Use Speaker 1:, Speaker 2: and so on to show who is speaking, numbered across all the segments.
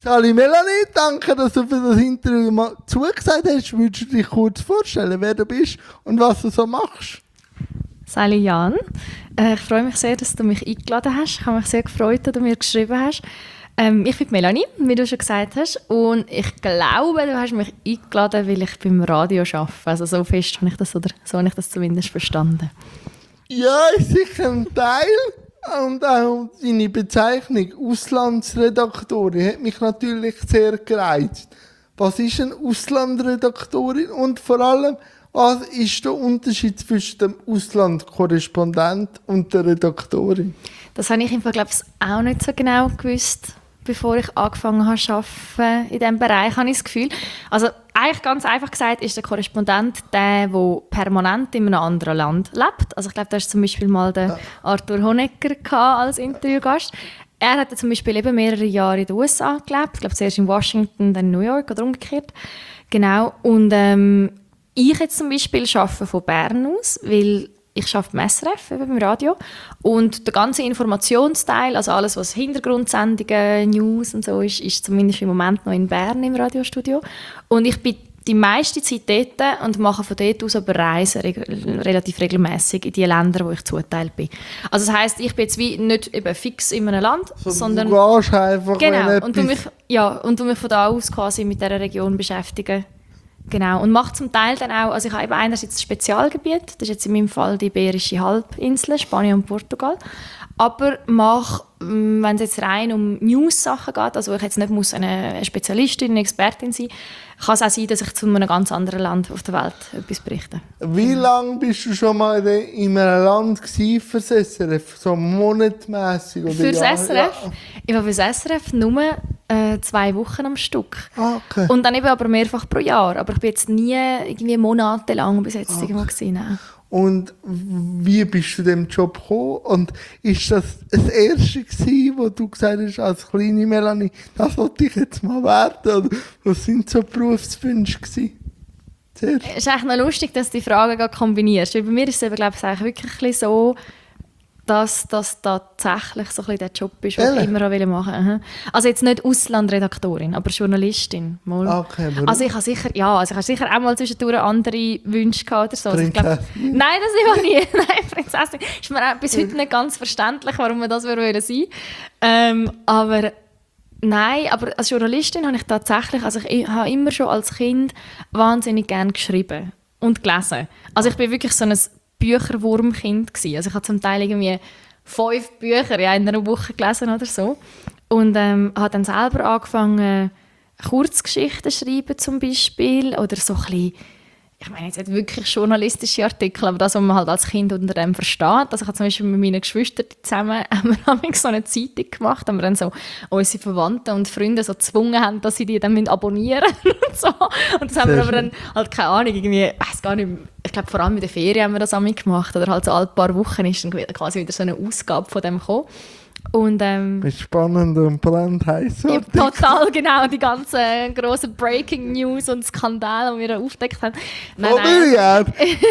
Speaker 1: Sali Melanie, danke, dass du für das Interview mal zugesagt hast. Würdest du dich kurz vorstellen, wer du bist und was du so machst?
Speaker 2: Sali Jan, ich freue mich sehr, dass du mich eingeladen hast. Ich habe mich sehr gefreut, dass du mir geschrieben hast. Ich bin Melanie, wie du schon gesagt hast. Und ich glaube, du hast mich eingeladen, weil ich beim Radio arbeite. Also so fest habe ich das, oder so habe ich das zumindest verstanden.
Speaker 1: Ja, ist sicher ein Teil. Und auch deine Bezeichnung Auslandsredaktorin hat mich natürlich sehr gereizt. Was ist eine Auslandredaktorin und vor allem, was ist der Unterschied zwischen dem Auslandkorrespondent und der Redaktorin?
Speaker 2: Das habe ich im Fall, glaube ich, auch nicht so genau gewusst, bevor ich angefangen habe zu arbeiten in diesem Bereich, habe ich das Gefühl. Also eigentlich ganz einfach gesagt ist der Korrespondent der permanent in einem anderen Land lebt. Also ich glaube, da hast zum Beispiel mal den Arthur Honegger als Interviewgast. Er hat zum Beispiel eben mehrere Jahre in den USA gelebt. Ich glaube, zuerst in Washington, dann in New York oder umgekehrt. Genau. Und ich jetzt zum Beispiel arbeite von Bern aus, weil ich arbeite beim SRF, eben beim Radio. Und der ganze Informationsteil, also alles, was Hintergrundsendungen, News und so ist zumindest im Moment noch in Bern im Radiostudio. Und ich bin die meiste Zeit dort und mache von dort aus aber Reisen relativ regelmäßig in die Länder, wo ich zuteilt bin. Also das heisst, ich bin jetzt wie nicht eben fix in einem Land, sondern
Speaker 1: du gehst einfach,
Speaker 2: genau, und du mich von da aus quasi mit dieser Region beschäftigen. Genau, und mache zum Teil dann auch, also ich habe eben einerseits ein Spezialgebiet, das ist jetzt in meinem Fall die Iberische Halbinsel, Spanien und Portugal, aber mache, wenn es jetzt rein um News-Sachen geht, also wo ich jetzt nicht muss eine Spezialistin, eine Expertin sein, kann es auch sein, dass ich zu einem ganz anderen Land auf der Welt etwas berichte.
Speaker 1: Wie lange bist du schon mal in einem Land gewesen für das SRF? So monatmässig?
Speaker 2: Für das SRF? Ja. Ich war für das SRF nur 2 Wochen am Stück.
Speaker 1: Okay.
Speaker 2: Und dann eben aber mehrfach pro Jahr. Aber ich bin jetzt nie irgendwie monatelang bis jetzt irgendwo gewesen.
Speaker 1: Und wie bist du zu diesem Job gekommen? Und ist das erste gewesen, wo du gesagt hast, als kleine Melanie, das wollte ich jetzt mal werden? Oder was sind so Berufswünsche gewesen?
Speaker 2: Es ist eigentlich noch lustig, dass du die Fragen kombinierst. Weil bei mir ist es eben, glaube ich, wirklich ein bisschen so, dass das tatsächlich so ein bisschen der Job ist, den ich immer machen wollte. Also jetzt nicht Auslandredaktorin, aber Journalistin. Mal.
Speaker 1: Okay,
Speaker 2: also ich habe sicher auch mal zwischendurch andere Wünsche gehabt oder so. Also nein, das war nie. Nein, Prinzessin. Ist mir auch bis heute nicht ganz verständlich, warum man das sein wollte. Aber nein, aber als Journalistin habe ich tatsächlich, also ich habe immer schon als Kind wahnsinnig gerne geschrieben und gelesen. Also ich bin wirklich so ein Bücherwurmkind gewesen. Also ich habe zum Teil irgendwie 5 Bücher in einer Woche gelesen oder so. Und habe dann selber angefangen, Kurzgeschichten zu schreiben zum Beispiel. Oder so ein bisschen, ich meine jetzt nicht wirklich journalistische Artikel, aber das, was man halt als Kind unter dem versteht. Also ich habe zum Beispiel mit meinen Geschwistern zusammen so eine Zeitung gemacht, haben wir dann so unsere Verwandten und Freunde so gezwungen haben, dass sie die dann abonnieren und so. Und das haben wir aber dann halt, keine Ahnung, irgendwie, ich weiss gar nicht, ich glaube vor allem in der Ferien haben wir das gemacht. Oder halt so alle paar Wochen ist dann quasi wieder so eine Ausgabe von dem gekommen. Und,
Speaker 1: ist spannend und brandheiß.
Speaker 2: Total, genau. Die ganzen grossen Breaking News und Skandale, die wir aufgedeckt haben. Nein,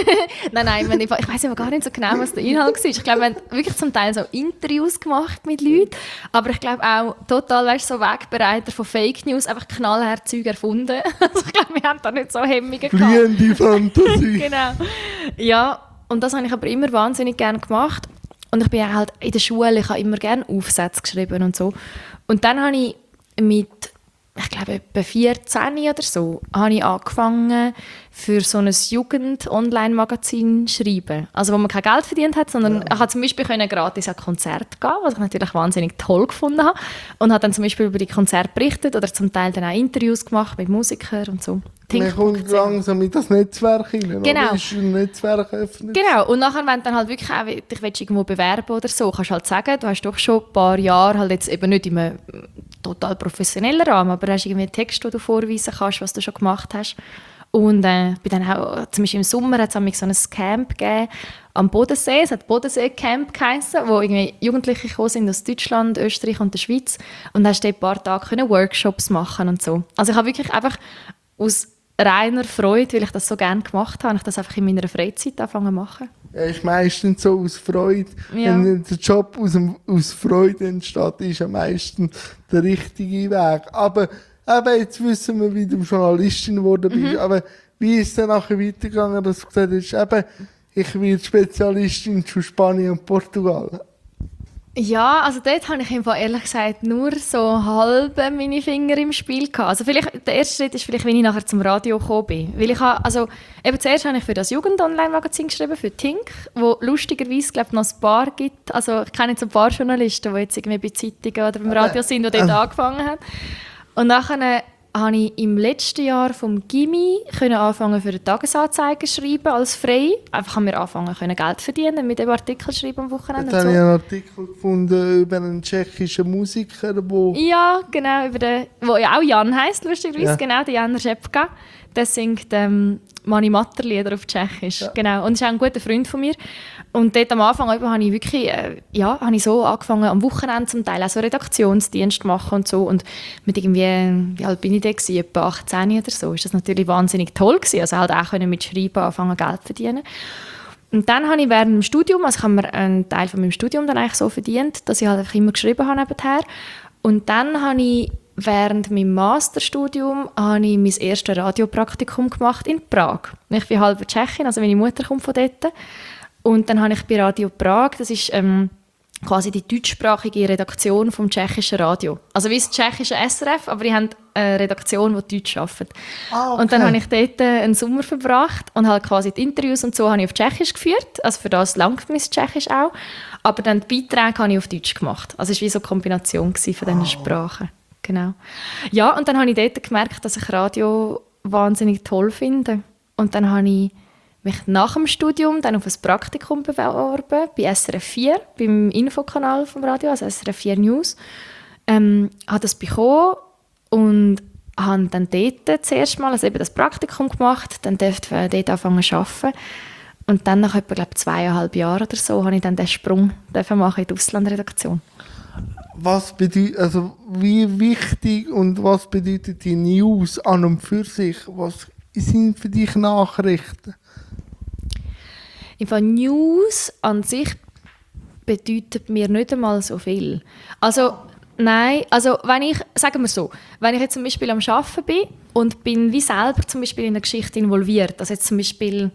Speaker 2: ich weiss aber gar nicht so genau, was der Inhalt war. Ich glaube, wir haben wirklich zum Teil so Interviews gemacht mit Leuten, aber ich glaube auch total, so Wegbereiter von Fake News, einfach knallhart Zeug erfunden. Also ich glaube, wir haben da nicht so Hemmungen gehabt.
Speaker 1: Fliehende Fantasie.
Speaker 2: Genau. Ja, und das habe ich aber immer wahnsinnig gerne gemacht. Und ich bin ja halt in der Schule, ich habe immer gerne Aufsätze geschrieben und so. Und dann habe ich mit, ich glaube, etwa 14 oder so, habe ich angefangen, für so ein Jugend-Online-Magazin zu schreiben. Also wo man kein Geld verdient hat, sondern ich konnte zum Beispiel gratis an Konzerte gehen, was ich natürlich wahnsinnig toll gefunden habe. Und habe dann zum Beispiel über die Konzerte berichtet oder zum Teil dann auch Interviews gemacht mit Musikern und so.
Speaker 1: Man kommt langsam in das Netzwerk hinein.
Speaker 2: Genau.
Speaker 1: Ist ein Netzwerk öffnet.
Speaker 2: Genau. Und nachher, wenn du dann halt wirklich auch dich irgendwo bewerben oder so, kannst du halt sagen, du hast doch schon ein paar Jahre, halt jetzt eben nicht in einem total professionellen Rahmen, aber du hast irgendwie einen Text, den du vorweisen kannst, was du schon gemacht hast. Und bin dann auch, zum Beispiel im Sommer hat es so ein Camp gegeben am Bodensee. Es hat Bodensee-Camp geheissen, wo irgendwie Jugendliche gekommen sind aus Deutschland, Österreich und der Schweiz. Und dann hast du dort ein paar Tage Workshops machen und so. Also ich habe wirklich einfach aus reiner Freude, weil ich das so gerne gemacht habe, ich das einfach in meiner Freizeit angefangen zu machen.
Speaker 1: Er ist meistens so aus Freude.
Speaker 2: Ja.
Speaker 1: Wenn der Job aus Freude entsteht, ist am meisten der richtige Weg. Aber jetzt wissen wir, wie du Journalistin geworden bist. Aber wie ist es dann nachher weitergegangen, dass du gesagt hast, ich werde Spezialistin zu Spanien und Portugal?
Speaker 2: Ja, also dort habe ich im Fall ehrlich gesagt nur so halb meine Finger im Spiel gehabt. Also vielleicht, der erste Schritt ist vielleicht, wenn ich nachher zum Radio gekommen bin. Weil zuerst habe ich für das Jugend-Online-Magazin geschrieben, für Tink, wo lustigerweise, glaube ich, noch ein paar gibt. Also ich kenne jetzt ein paar Journalisten, die jetzt irgendwie bei Zeitungen oder beim Radio sind, die dort angefangen haben. Und nachher habe ich im letzten Jahr vom Gimmi anfangen für den Tagesanzeiger schreiben als frei. Einfach haben wir anfangen Geld verdienen mit dem Artikel schreiben am Wochenende.
Speaker 1: Jetzt habe ich einen Artikel gefunden über einen tschechischen Musiker,
Speaker 2: Ja, genau, wo ja auch Jan heisst, lustigerweise.
Speaker 1: Ja.
Speaker 2: Genau, der Jan Řepka. Der singt Mani Matter-Lieder auf Tschechisch.
Speaker 1: Ja.
Speaker 2: Genau. Und ist auch ein guter Freund von mir. Und dort am Anfang habe ich wirklich, habe ich so angefangen, am Wochenende zum Teil auch so Redaktionsdienst zu machen und so. Und mit irgendwie, wie alt bin ich da gewesen? Etwa 18 oder so. Ist das natürlich wahnsinnig toll gewesen. Also halt auch mit Schreiben anfangen, Geld zu verdienen. Und dann habe ich während dem Studium, also ich habe mir einen Teil von meinem Studium dann eigentlich so verdient, dass ich halt einfach immer geschrieben habe nebenher. Und dann habe ich während meinem Masterstudium habe ich mein erstes Radiopraktikum gemacht in Prag. Ich bin halbe Tschechin, also meine Mutter kommt von dort. Und dann habe ich bei Radio Prag, das ist quasi die deutschsprachige Redaktion vom tschechischen Radio. Also wie das tschechische SRF, aber die haben eine Redaktion, die Deutsch arbeitet.
Speaker 1: Okay.
Speaker 2: Und dann habe ich dort einen Sommer verbracht und halt quasi die Interviews und so habe ich auf Tschechisch geführt. Also für das langt mein Tschechisch auch. Aber dann die Beiträge habe ich auf Deutsch gemacht. Also es war wie so eine Kombination von diesen Sprachen. Genau. Ja, und dann habe ich dort gemerkt, dass ich Radio wahnsinnig toll finde. Und dann habe ich mich nach dem Studium dann auf ein Praktikum beworben, bei SRF 4, beim Infokanal vom Radio, also SRF 4 News. Habe das bekommen und habe dann dort zuerst mal also eben das Praktikum gemacht, dann durfte ich dort anfangen zu arbeiten. Und dann nach etwa 2,5 Jahren oder so habe ich dann den Sprung machen in die Auslandredaktion.
Speaker 1: Wie wichtig und was bedeutet die News an und für sich? Was sind für dich Nachrichten?
Speaker 2: Im Fall News an sich bedeutet mir nicht einmal so viel. Also, nein, also sagen wir so, wenn ich jetzt zum Beispiel am Arbeiten bin und bin wie selber zum Beispiel in eine Geschichte involviert, also jetzt zum Beispiel,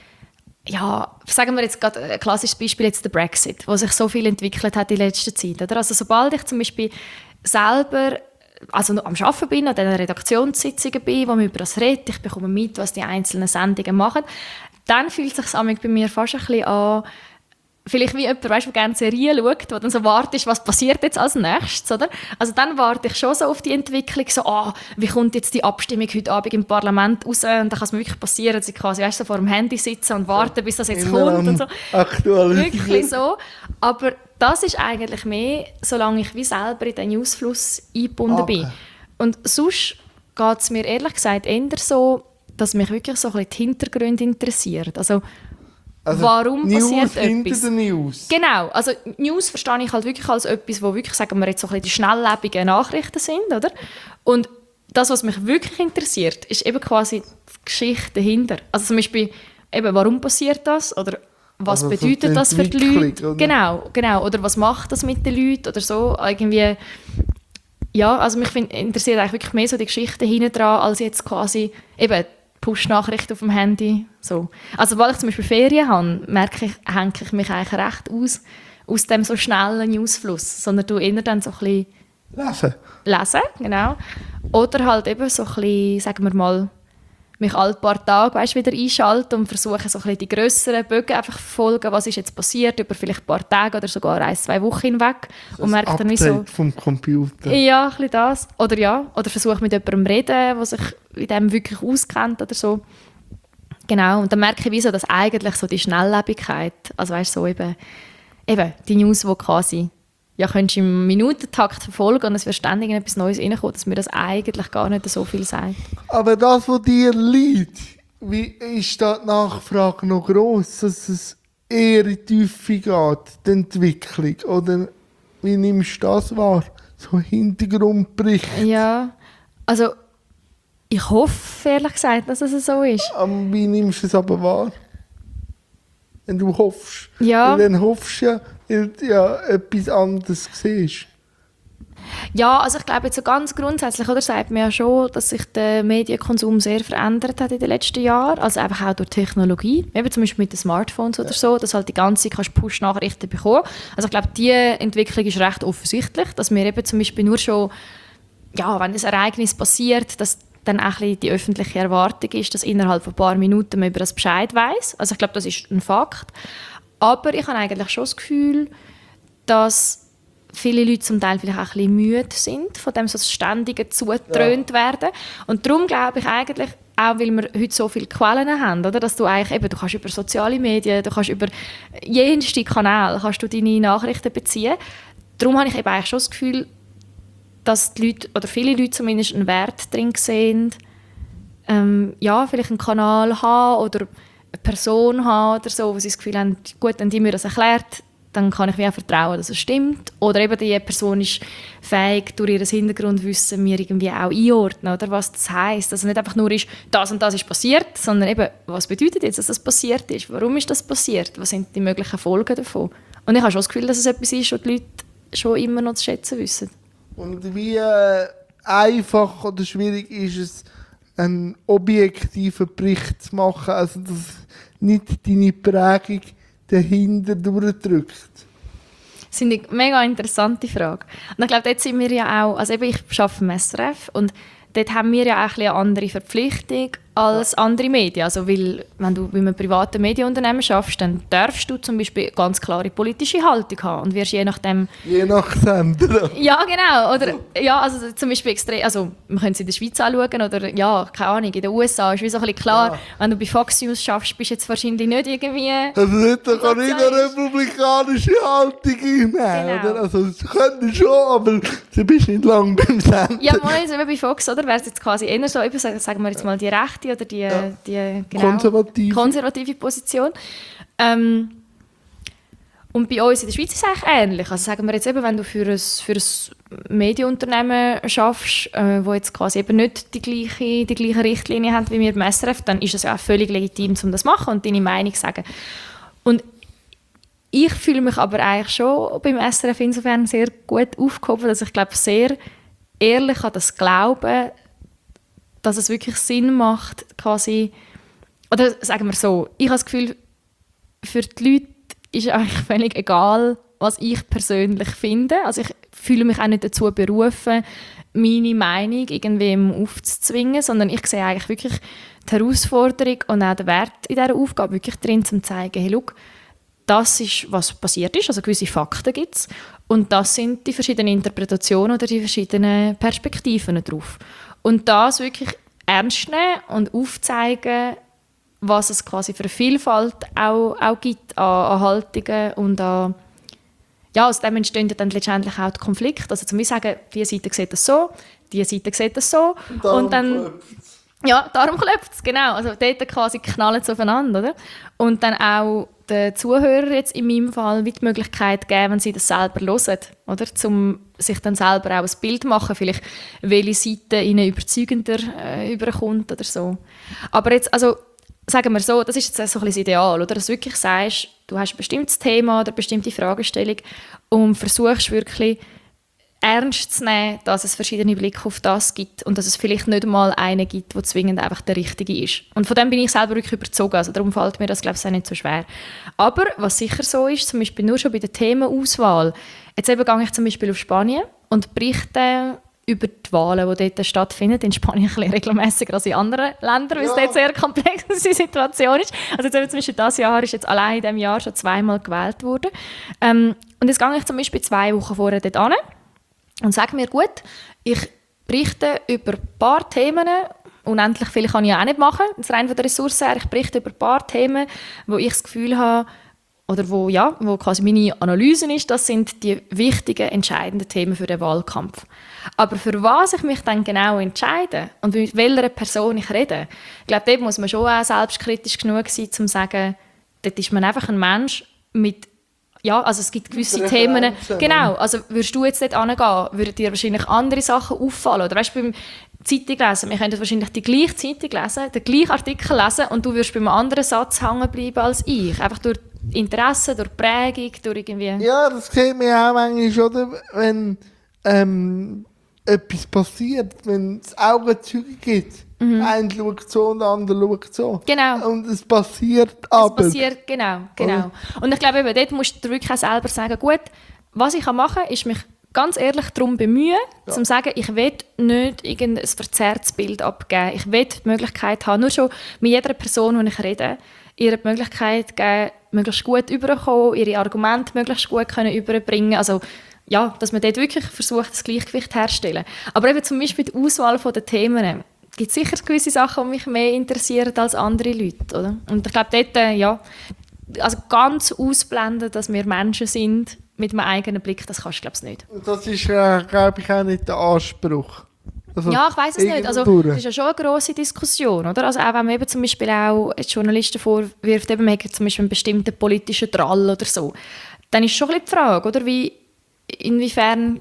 Speaker 2: ja, sagen wir jetzt gerade ein klassisches Beispiel, jetzt der Brexit, wo sich so viel entwickelt hat in letzter Zeit. Oder? Also sobald ich zum Beispiel selber am Arbeiten bin, an diesen Redaktionssitzungen bin, wo man über das redet, ich bekomme mit, was die einzelnen Sendungen machen, dann fühlt es sich bei mir fast ein bisschen an, vielleicht wie jemand, der gerne Serien schaut, wo dann so wartet, was passiert jetzt als nächstes, oder? Also dann warte ich schon so auf die Entwicklung, so, wie kommt jetzt die Abstimmung heute Abend im Parlament raus? Und dann kann es mir wirklich passieren, dass ich quasi so vor dem Handy sitze und warte, bis das jetzt kommt und so. Wirklich so. Aber das ist eigentlich mehr, solange ich wie selber in den Newsfluss eingebunden bin. Und sonst geht es mir ehrlich gesagt eher so, dass mich wirklich so ein bisschen die Hintergründe interessieren. Also warum passiert etwas?
Speaker 1: Hinter den News.
Speaker 2: Genau, also News verstehe ich halt wirklich als etwas, wo wirklich, sagen wir jetzt so ein bisschen die schnelllebigen Nachrichten sind, oder? Und das, was mich wirklich interessiert, ist eben quasi die Geschichte dahinter. Also zum Beispiel, eben, warum passiert das? Oder was bedeutet das für die Leute? Oder? Genau. Oder was macht das mit den Leuten? Oder so, irgendwie. Ja, also mich interessiert eigentlich wirklich mehr so die Geschichte hinten dran, als jetzt quasi eben Push-Nachrichten auf dem Handy. So. Also, weil ich zum Beispiel Ferien habe, hänge ich mich eigentlich recht aus dem so schnellen Newsfluss, sondern du eher dann so ein bisschen lesen, genau. Oder halt eben so ein bisschen, sagen wir mal, mich alle paar Tage wieder einschalten und versuchen so ein bisschen die grösseren Bögen einfach verfolgen, was ist jetzt passiert, über vielleicht ein paar Tage oder sogar 1-2 Wochen hinweg. Und merke dann wie so
Speaker 1: vom Computer.
Speaker 2: Ja, ein bisschen das. Oder versuche mit jemandem reden, der sich in dem wirklich auskennt oder so. Genau, und dann merke ich, wie so, dass eigentlich so die Schnelllebigkeit, also weißt so eben die News, die quasi könntest du im Minutentakt verfolgen und es wird ständig etwas Neues reinkommen, dass mir das eigentlich gar nicht so viel sagt.
Speaker 1: Aber das, was dir liegt, wie ist da die Nachfrage noch gross, dass es eher in die Tiefe geht, die Entwicklung? Oder wie nimmst du das wahr? So Hintergrundbericht.
Speaker 2: Ja, also ich hoffe ehrlich gesagt, dass es so ist.
Speaker 1: Wie nimmst du es aber wahr? wenn du hoffst.
Speaker 2: Ja.
Speaker 1: Weil dann hoffst du ja, weil du ja etwas anderes siehst.
Speaker 2: Ja, also ich glaube jetzt so ganz grundsätzlich, oder, sagt man ja schon, dass sich der Medienkonsum sehr verändert hat in den letzten Jahren, also einfach auch durch Technologie, eben zum Beispiel mit den Smartphones oder so, dass halt die ganze Zeit Push-Nachrichten bekommen. Also ich glaube, diese Entwicklung ist recht offensichtlich, dass wir eben zum Beispiel nur schon, ja, wenn ein Ereignis passiert, dass dann auch ein bisschen die öffentliche Erwartung ist, dass innerhalb von ein paar Minuten man über das Bescheid weiss. Also ich glaube, das ist ein Fakt. Aber ich habe eigentlich schon das Gefühl, dass viele Leute zum Teil vielleicht auch ein bisschen müde sind, von dem so das ständige zugetrönt werden. Und darum glaube ich eigentlich, auch weil wir heute so viele Quellen haben, oder, dass du eigentlich eben, du kannst über soziale Medien, du kannst über jenste Kanäle kannst du deine Nachrichten beziehen. Darum habe ich eben eigentlich schon das Gefühl, dass die Leute, oder viele Leute zumindest, einen Wert drin sehen, ja, vielleicht einen Kanal haben oder eine Person haben oder so, wo sie das Gefühl haben, gut, wenn die mir das erklärt, dann kann ich mir auch vertrauen, dass es stimmt. Oder eben die Person ist fähig, durch ihr Hintergrundwissen mir irgendwie auch einordnen, oder was das heisst. Dass es nicht einfach nur ist, das und das ist passiert, sondern eben, was bedeutet jetzt, dass das passiert ist? Warum ist das passiert? Was sind die möglichen Folgen davon? Und ich habe schon das Gefühl, dass es etwas ist, was die Leute schon immer noch zu schätzen wissen.
Speaker 1: Und wie einfach oder schwierig ist es, einen objektiven Bericht zu machen, also dass nicht deine Prägung dahinter durchdrückt?
Speaker 2: Das ist eine mega interessante Frage. Und ich glaube, dort sind wir ja auch, also eben ich arbeite im SRF und dort haben wir ja auch eine andere Verpflichtung als andere Medien. Also weil, wenn du bei einem privaten Medienunternehmen arbeitest, dann darfst du zum Beispiel ganz klare politische Haltung haben und wirst je nachdem...
Speaker 1: Je nach Sender.
Speaker 2: Ja, genau. Oder, ja, also zum Beispiel extrem, also man könnte es in der Schweiz anschauen oder ja, keine Ahnung, in den USA ist wie so ein bisschen klar, ja. Wenn du bei Fox News schaffst, bist du jetzt wahrscheinlich nicht irgendwie...
Speaker 1: Also nicht, da kann nicht eine republikanische Haltung einnehmen,
Speaker 2: genau.
Speaker 1: Oder? Also das können schon, aber du bist nicht lange beim Sender.
Speaker 2: Ja, mal also bei Fox, oder? Wäre es jetzt quasi eher so, eben, sagen wir jetzt mal die rechte oder die genau, konservative Position. Und bei uns in der Schweiz ist es eigentlich ähnlich. Also sagen wir jetzt eben, wenn du für ein Medienunternehmen schaffst, wo jetzt quasi eben nicht die gleiche Richtlinie hat wie wir beim SRF, dann ist es ja auch völlig legitim, um das zu machen und deine Meinung zu sagen. Und ich fühle mich aber eigentlich schon beim SRF insofern sehr gut aufgehoben, dass ich glaube, sehr ehrlich an das glauben, dass es wirklich Sinn macht, quasi, oder sagen wir so, ich habe das Gefühl, für die Leute ist eigentlich völlig egal, was ich persönlich finde. Also ich fühle mich auch nicht dazu berufen, meine Meinung irgendwem aufzuzwingen, sondern ich sehe eigentlich wirklich die Herausforderung und auch den Wert in dieser Aufgabe wirklich drin, um zu zeigen, hey, schau, das ist, was passiert ist, also gewisse Fakten gibt es und das sind die verschiedenen Interpretationen oder die verschiedenen Perspektiven darauf. Und das wirklich ernst nehmen und aufzeigen, was es quasi für eine Vielfalt auch gibt an Haltungen und an... Ja, aus dem entstehen dann letztendlich auch die Konflikte. Also zum Beispiel sagen, diese Seite sieht das so, diese Seite sieht das so. Und dann... Ja, darum klopft es, genau. Also dort quasi knallen sie aufeinander, oder? Und dann auch den Zuhörern jetzt in meinem Fall die Möglichkeit geben, wenn sie das selber hören, oder? Um sich dann selber auch ein Bild machen, vielleicht welche Seite ihnen überzeugender überkommt oder so. Aber jetzt, also sagen wir so, das ist jetzt so ein bisschen das Ideal, oder? Dass du wirklich sagst, du hast ein bestimmtes Thema oder eine bestimmte Fragestellung und versuchst wirklich ernst zu nehmen, dass es verschiedene Blicke auf das gibt und dass es vielleicht nicht mal einen gibt, der zwingend einfach der richtige ist. Und von dem bin ich selber wirklich überzogen, also darum fällt mir das, glaube ich, auch nicht so schwer. Aber was sicher so ist, zum Beispiel nur schon bei der Themenauswahl, jetzt eben gehe ich zum Beispiel auf Spanien und berichte über die Wahlen, die dort stattfinden. In Spanien ein bisschen regelmäßiger als in anderen Ländern, weil es dort sehr komplexe Situation ist. Also jetzt zum Beispiel dieses Jahr ist jetzt allein in diesem Jahr schon 2-mal gewählt worden. Und jetzt gehe ich zum Beispiel 2 Wochen vorher dort hin und sage mir, gut, ich berichte über ein paar Themen, unendlich viele kann ich ja auch nicht machen, rein von der Ressource her, ich berichte über ein paar Themen, wo ich das Gefühl habe, oder wo quasi meine Analyse ist, das sind die wichtigen, entscheidenden Themen für den Wahlkampf. Aber für was ich mich dann genau entscheide und mit welcher Person ich rede, ich glaube, dort muss man schon auch selbstkritisch genug sein, um zu sagen, dort ist man einfach ein Mensch mit, ja, also es gibt gewisse Themen, genau, also würdest du jetzt dort hingehen, würden dir wahrscheinlich andere Sachen auffallen, oder weißt du, beim Zeitung lesen, wir könnten wahrscheinlich die gleiche Zeitung lesen, den gleichen Artikel lesen und du würdest bei einem anderen Satz hängen bleiben als ich, einfach durch Interesse, durch Prägung, durch irgendwie...
Speaker 1: Ja, das sieht man auch manchmal, oder? Wenn etwas passiert, wenn es Augenzeuge gibt. Einer schaut so und der andere schaut so.
Speaker 2: Genau.
Speaker 1: Und es passiert aber.
Speaker 2: Es passiert, genau. Und ich glaube, eben, dort musst du wirklich auch selber sagen, gut, was ich machen kann, ist mich ganz ehrlich darum bemühen, zu sagen, ich will nicht irgendein verzerrtes Bild abgeben. Ich will die Möglichkeit haben, nur schon mit jeder Person, die ich rede, ihr die Möglichkeit geben, möglichst gut überzukommen, ihre Argumente möglichst gut überbringen. Also, ja, dass man dort wirklich versucht, das Gleichgewicht herzustellen. Aber eben zum Beispiel die Auswahl der Themen. Es gibt sicher gewisse Sachen, die mich mehr interessieren als andere Leute. Oder? Und ich glaube, dort, also ganz ausblenden, dass wir Menschen sind, mit einem eigenen Blick, das kannst du, glaube ich, nicht.
Speaker 1: Das ist, glaube ich, auch nicht der Anspruch. Also,
Speaker 2: ja, ich weiss es nicht. Also, das ist ja schon eine grosse Diskussion. Oder? Also, auch wenn man eben zum Beispiel auch Journalisten vorwirft, eben, man hat zum Beispiel einen bestimmten politischen Drall oder so, dann ist schon ein bisschen die Frage, oder? Inwiefern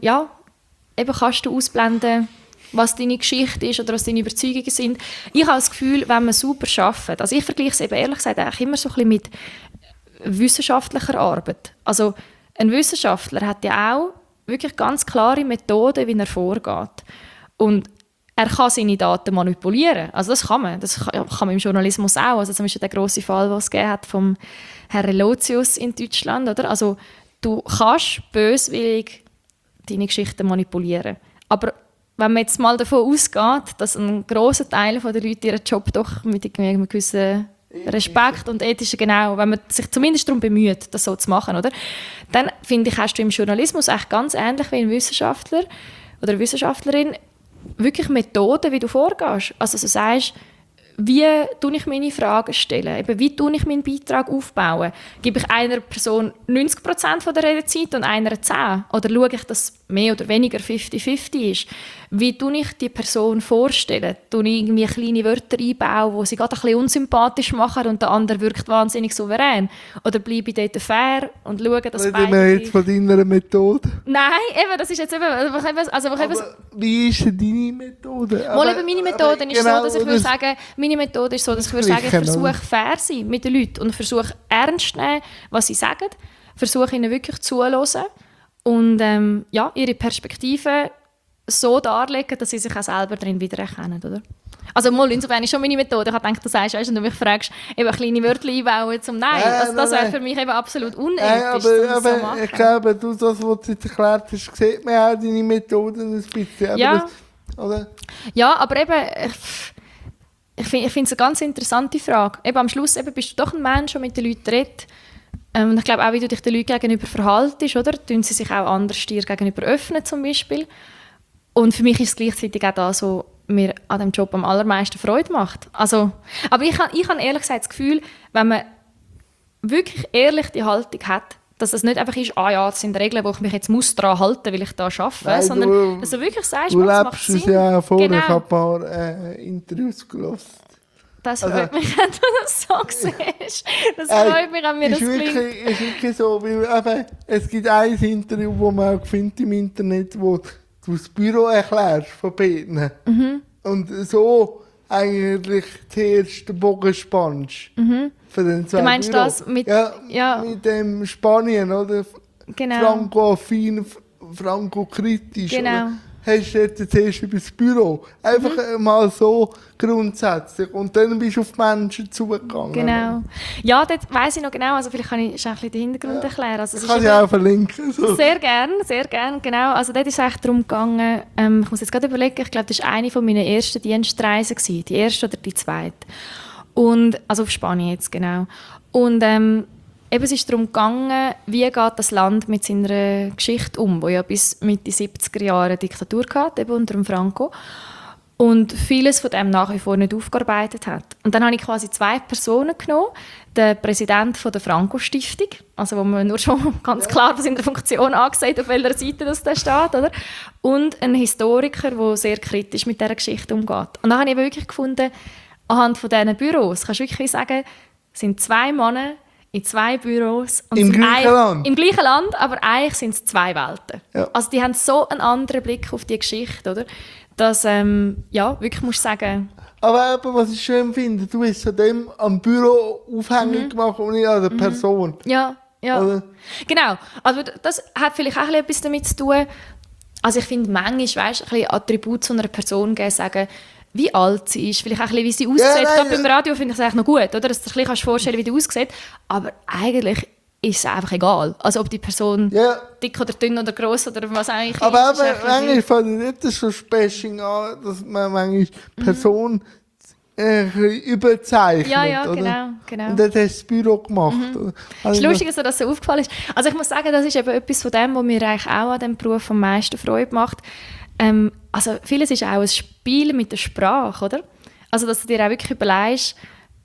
Speaker 2: eben kannst du ausblenden, was deine Geschichte ist oder was deine Überzeugungen sind. Ich habe das Gefühl, wenn man super arbeitet, also ich vergleiche es eben ehrlich gesagt eigentlich immer so ein bisschen mit wissenschaftlicher Arbeit. Also ein Wissenschaftler hat ja auch wirklich ganz klare Methoden, wie er vorgeht. Und er kann seine Daten manipulieren. Also das kann man. Das kann man im Journalismus auch. Also zum Beispiel der grosse Fall, den es gegeben hat vom Herrn Relotius in Deutschland. Oder? Also du kannst böswillig deine Geschichten manipulieren. Aber wenn man jetzt mal davon ausgeht, dass ein grosser Teil der Leute ihren Job doch mit einem gewissen Respekt und ethisch, genau, wenn man sich zumindest darum bemüht, das so zu machen, oder? Dann finde ich, hast du im Journalismus echt ganz ähnlich wie ein Wissenschaftler oder eine Wissenschaftlerin wirklich Methoden, wie du vorgehst. Also du sagst, wie stelle ich meine Fragen stellen? Eben, wie baue ich meinen Beitrag aufbauen? Gebe ich einer Person 90% von der Redezeit und einer 10%? Oder schaue ich, dass es mehr oder weniger 50-50 ist? Wie tue ich die Person vorstellen? Tue ich irgendwie kleine Wörter einbauen, die sie gerade ein bisschen unsympathisch machen und der andere wirkt wahnsinnig souverän? Oder bleibe ich dort fair und schaue, dass
Speaker 1: beide... Reden wir jetzt von deiner Methode?
Speaker 2: Nein, eben, das ist jetzt eben...
Speaker 1: Wie ist denn deine Methode?
Speaker 2: Meine Methode ist genau, so, dass ich würde sagen, meine Methode ist so, dass ich versuche fair zu sein mit den Leuten und versuche ernst zu nehmen, was sie sagen, versuche ihnen wirklich zuzuhören und ihre Perspektive so darlegen, dass sie sich auch selber darin wiedererkennen, oder? Also insofern ist schon meine Methode. Ich habe gedacht, du sagst, weißt, und du mich fragst, eben kleine Wörter einbauen zum Nein. Also das wäre für mich eben absolut unethisch,
Speaker 1: aber so ich glaube, du, das, was du jetzt erklärt hast, sieht man auch deine Methoden ein bisschen. Aber
Speaker 2: ja.
Speaker 1: Oder?
Speaker 2: Ja, aber eben... Ich finde es eine ganz interessante Frage. Eben am Schluss bist du doch ein Mensch, der mit den Leuten redet. Und ich glaube auch, wie du dich den Leuten gegenüber verhaltest, oder? Tun sie sich auch anders dir gegenüber öffnen, zum Beispiel. Und für mich ist es gleichzeitig auch das, was mir an diesem Job am allermeisten Freude macht. Also, aber ich habe ehrlich gesagt das Gefühl, wenn man wirklich ehrlich die Haltung hat, dass es nicht einfach ist, das sind Regeln, wo ich mich jetzt muss daran halten, weil ich da arbeite, sondern dass du wirklich sagst, das macht Sinn.
Speaker 1: Du lebst es ja vor, genau. Ich habe ein paar Interviews gehört.
Speaker 2: Das freut mich, wenn du das so siehst. Das freut mich, wenn mir das klingt.
Speaker 1: Es ist wirklich so, weil eben, es gibt ein Interview, das man auch findet im Internet, wo du das Büro erklärst von beiden. Und so eigentlich zuerst den Bogen spannst. Für den
Speaker 2: du meinst Büro. Das mit...
Speaker 1: mit dem Spanien, oder?
Speaker 2: Genau.
Speaker 1: Franco-affin, franco-kritisch.
Speaker 2: Genau.
Speaker 1: Oder? Hast du jetzt zuerst über das Büro. Einfach mal so grundsätzlich. Und dann bist du auf die Menschen zugegangen.
Speaker 2: Genau. Ja, das weiss ich noch genau. Also vielleicht kann ich ein bisschen den Hintergrund erklären. Also,
Speaker 1: das kann ich auch verlinken. So.
Speaker 2: Sehr gerne, genau. Also dort ist es darum gegangen, ich muss jetzt gerade überlegen, ich glaube, das war eine meiner ersten Dienstreisen gewesen. Die erste oder die zweite. Und, also auf Spanien jetzt, genau. Und eben, es ist darum gegangen, wie geht das Land mit seiner Geschichte um, wo ja bis Mitte 70er Jahre eine Diktatur hatte, eben unter dem Franco. Und vieles von dem nach wie vor nicht aufgearbeitet hat. Und dann habe ich quasi zwei Personen genommen. Den Präsidenten der Franco-Stiftung, also wo man nur schon ganz klar was in der Funktion angesagt, auf welcher Seite das da steht, oder? Und einen Historiker, der sehr kritisch mit dieser Geschichte umgeht. Und dann habe ich wirklich gefunden, anhand von diesen Büros, kannst du wirklich sagen, es sind zwei Männer in zwei Büros. Und
Speaker 1: im gleichen Land?
Speaker 2: Im gleichen Land, aber eigentlich sind es zwei Welten.
Speaker 1: Ja.
Speaker 2: Also die haben so einen anderen Blick auf die Geschichte, oder? dass wirklich musst sagen.
Speaker 1: Aber eben, was ich schön finde, du hast an dem am Büro aufhängig gemacht und nicht an der Person.
Speaker 2: Ja.
Speaker 1: Oder?
Speaker 2: Genau. Also das hat vielleicht auch etwas damit zu tun. Also ich finde, manchmal, weißt, ein bisschen Attribute zu einer Person geben, sagen, wie alt sie ist, vielleicht auch ein bisschen, wie sie aussieht. Gerade beim Radio finde ich es eigentlich noch gut, oder? Dass du dir ein bisschen vorstellen kannst, wie die aussieht. Aber eigentlich ist es einfach egal. Also ob die Person dick oder dünn oder gross oder was eigentlich
Speaker 1: aber
Speaker 2: ist.
Speaker 1: Aber manchmal fängt nicht das schon Bashing an, dass man manchmal Person ein bisschen überzeichnet.
Speaker 2: Ja,
Speaker 1: oder?
Speaker 2: genau.
Speaker 1: Und das hast du das Büro gemacht. Oder?
Speaker 2: Es ist lustig, dass dir das so aufgefallen ist. Also ich muss sagen, das ist eben etwas von dem, was mir eigentlich auch an diesem Beruf am meisten Freude macht. Also vieles ist auch ein Spiel mit der Sprache, oder? Also dass du dir auch wirklich überlegst,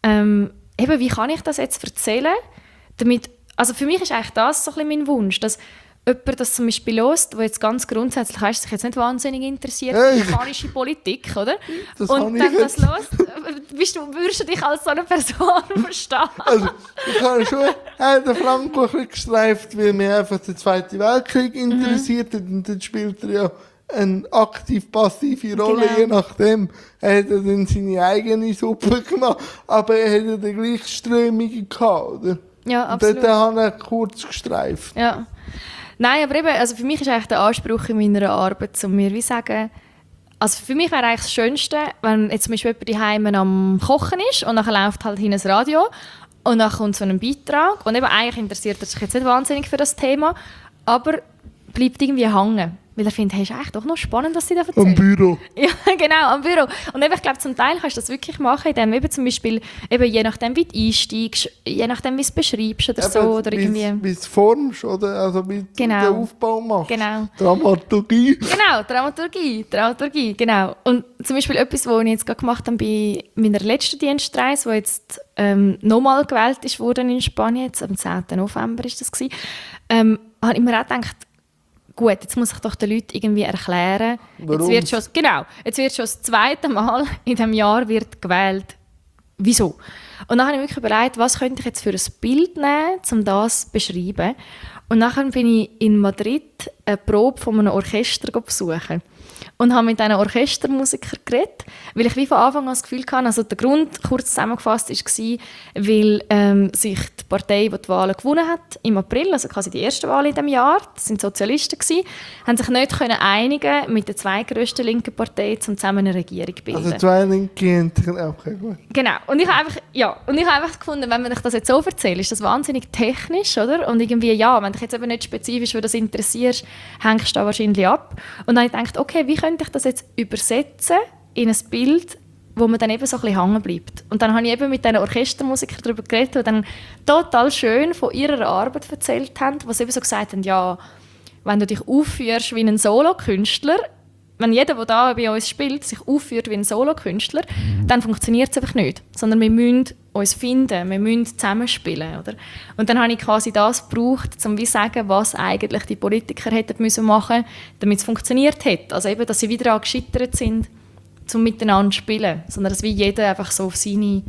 Speaker 2: wie kann ich das jetzt erzählen, damit, also für mich ist eigentlich das so ein bisschen mein Wunsch, dass jemand das zum Beispiel hört, der jetzt ganz grundsätzlich weißt, sich jetzt nicht wahnsinnig interessiert für die japanische Politik, oder?
Speaker 1: Das
Speaker 2: und dann das hört, würdest du dich als so eine Person verstehen?
Speaker 1: Also, ich habe schon den Franco ein bisschen gestreift, weil mir einfach der Zweite Weltkrieg interessiert hat und dann spielt er ja eine aktiv-passive Rolle, je nachdem. Er hat dann seine eigene Suppe gemacht, aber er hat die gleiche Strömung gehabt, oder?
Speaker 2: Ja, absolut.
Speaker 1: Und dort habe ich kurz gestreift.
Speaker 2: Ja. Nein, aber eben, also für mich ist eigentlich der Anspruch in meiner Arbeit, um mir wie sagen, also für mich wäre eigentlich das Schönste, wenn jetzt zum Beispiel jemand daheim am Kochen ist und dann läuft halt hin ein Radio und dann kommt so ein Beitrag und eben eigentlich interessiert er sich jetzt nicht wahnsinnig für das Thema, aber bleibt irgendwie hängen. Weil er findet, hey, ist eigentlich doch noch spannend, was sie da erzählen.
Speaker 1: Am Büro.
Speaker 2: Ja, genau, am Büro. Und eben, ich glaube, zum Teil kannst du das wirklich machen, indem eben zum Beispiel, eben, je nachdem, wie du einsteigst, je nachdem, wie du es beschreibst oder so. Oder irgendwie.
Speaker 1: Wie du es formst, oder? Also wie du den Aufbau machst.
Speaker 2: Genau.
Speaker 1: Dramaturgie.
Speaker 2: Genau, Dramaturgie, genau. Und zum Beispiel etwas, was ich jetzt gerade gemacht habe bei meiner letzten Dienstreise, die jetzt nochmal gewählt ist worden in Spanien, jetzt am 10. November war das, habe ich mir auch gedacht, gut, jetzt muss ich doch den Leuten irgendwie erklären.
Speaker 1: Warum?
Speaker 2: Jetzt wird schon das zweite Mal in diesem Jahr wird gewählt. Wieso? Und dann habe ich wirklich überlegt, was könnte ich jetzt für ein Bild nehmen, um das zu beschreiben. Und dann bin ich in Madrid eine Probe von einem Orchester besuchen. Und habe mit diesen Orchestermusikern geredet, weil ich wie von Anfang an das Gefühl hatte, also der Grund, kurz zusammengefasst, war, weil sich die Partei, die die Wahlen gewonnen hat, im April, also quasi die erste Wahl in diesem Jahr, das waren Sozialisten, haben sich nicht einigen mit der zweitgrössten linken Partei, um zusammen eine Regierung zu bilden.
Speaker 1: Also zwei Linke, okay, gut.
Speaker 2: Genau. Und ich habe einfach gefunden, wenn man ich das jetzt so erzähle, ist das wahnsinnig technisch, oder? Und irgendwie, ja, wenn dich jetzt eben nicht spezifisch für das interessierst, hängst du da wahrscheinlich ab. Und dann habe ich gedacht, okay, wie könnte ich das jetzt übersetzen in ein Bild, wo man dann eben so ein bisschen hängen bleibt. Und dann habe ich eben mit diesen Orchestermusikern darüber geredet, die dann total schön von ihrer Arbeit erzählt haben, wo sie eben so gesagt haben, ja, wenn du dich aufführst wie ein Solokünstler, wenn jeder, der da bei uns spielt, sich aufführt wie ein Solokünstler, dann funktioniert es einfach nicht. Sondern wir müssen uns finden, wir müssen zusammenspielen. Oder? Und dann habe ich quasi das gebraucht, um zu sagen, was eigentlich die Politiker hätten müssen machen, damit es funktioniert hätte. Also eben, dass sie wieder daran gescheitert sind, zum miteinander zu spielen. Sondern dass wie jeder einfach so auf seine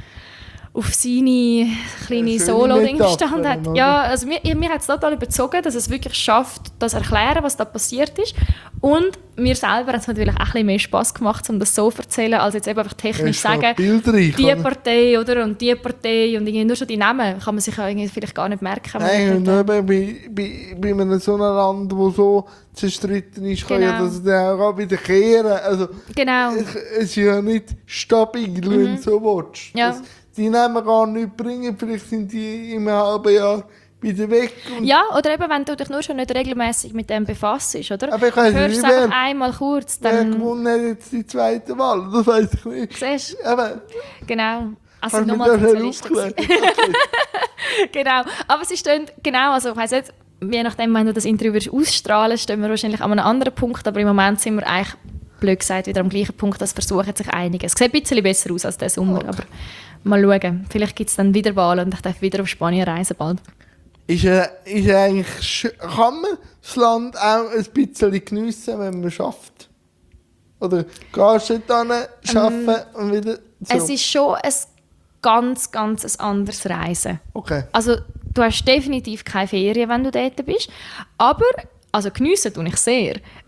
Speaker 2: kleine Solo-Ding gestanden hat.
Speaker 1: Oder?
Speaker 2: Ja, also mir hat es total überzogen, dass es wirklich schafft, das zu erklären, was da passiert ist. Und mir selber hat es natürlich auch ein bisschen mehr Spass gemacht, um das so zu erzählen, als jetzt eben einfach technisch sagen, die Partei oder? Und die Partei und irgendwie nur schon die Namen kann man sich ja irgendwie vielleicht gar nicht merken.
Speaker 1: Nein, und bei einem so einem Land, das so zerstritten ist, kann ja das dann auch wieder kehren. Also,
Speaker 2: genau.
Speaker 1: Es ist ja nicht stabil, wenn du so willst.
Speaker 2: Ja.
Speaker 1: Die Namen gar nicht bringen, vielleicht sind die im halben Jahr wieder weg.
Speaker 2: Ja, oder eben, wenn du dich nur schon nicht regelmäßig mit dem befasst, oder?
Speaker 1: Aber ich weiss
Speaker 2: hörst es einfach einmal kurz, dann...
Speaker 1: Wer gewonnen hat jetzt die zweite Wahl? Das weiss ich nicht.
Speaker 2: Siehst du?
Speaker 1: Aber
Speaker 2: genau. Also
Speaker 1: hast
Speaker 2: nochmal
Speaker 1: Sozialisten.
Speaker 2: Genau. Aber sie stehen, genau, also ich weiss nicht, je nachdem, wenn du das Interview ausstrahlen, stehen wir wahrscheinlich an einem anderen Punkt, aber im Moment sind wir eigentlich, blöd gesagt, wieder am gleichen Punkt, dass versuchen sich einigen. Es sieht ein bisschen besser aus als der Sommer, aber mal schauen. Vielleicht gibt es dann wieder Wahlen und ich darf wieder auf Spanien reisen bald.
Speaker 1: Ist eigentlich, kann man das Land auch ein bisschen geniessen, wenn man schafft? Oder gehst du dann arbeiten und wieder zurück?
Speaker 2: Es ist schon ein ganz ein anderes Reisen.
Speaker 1: Okay.
Speaker 2: Also du hast definitiv keine Ferien, wenn du dort bist, aber also geniessen tue ich sehr, weil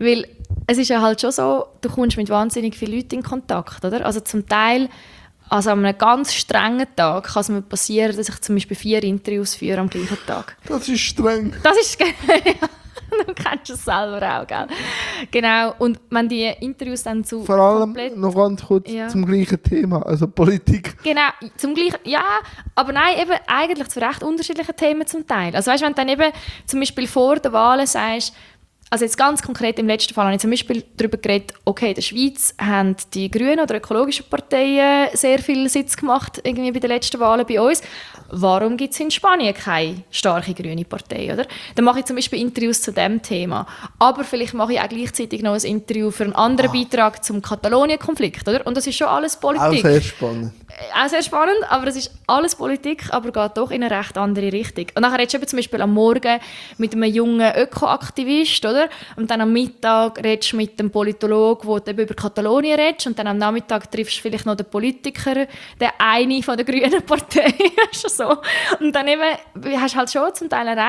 Speaker 2: es ist ja halt schon so, du kommst mit wahnsinnig vielen Leuten in Kontakt, oder? Also zum Teil, also an einem ganz strengen Tag kann es mir passieren, dass ich zum Beispiel 4 Interviews führe am gleichen Tag.
Speaker 1: Das ist streng.
Speaker 2: Das ist du kennst es selber auch, gell? Genau, und wenn die Interviews dann zu
Speaker 1: Vor allem
Speaker 2: komplett...
Speaker 1: noch ganz kurz zum gleichen Thema, also Politik.
Speaker 2: Genau, zum gleichen, ja, aber nein, eben eigentlich zu recht unterschiedlichen Themen zum Teil. Also weißt, wenn du dann eben zum Beispiel vor der Wahl sagst, also jetzt ganz konkret im letzten Fall habe ich zum Beispiel darüber geredet, okay, in der Schweiz haben die Grünen oder ökologischen Parteien sehr viel Sitz gemacht irgendwie bei den letzten Wahlen bei uns. Warum gibt es in Spanien keine starke grüne Partei, oder? Dann mache ich zum Beispiel Interviews zu diesem Thema. Aber vielleicht mache ich auch gleichzeitig noch ein Interview für einen anderen Beitrag zum Katalonien-Konflikt, oder? Und das ist schon alles Politik.
Speaker 1: Auch sehr spannend.
Speaker 2: Auch sehr spannend, aber es ist alles Politik, aber geht doch in eine recht andere Richtung. Und nachher redest du eben zum Beispiel am Morgen mit einem jungen Ökoaktivist, oder? Und dann am Mittag redest du mit einem Politologen, wo du eben über Katalonien redest, und dann am Nachmittag triffst du vielleicht noch den Politiker, den einen von der grünen Partei, so. Und dann eben hast du halt schon zum Teil eine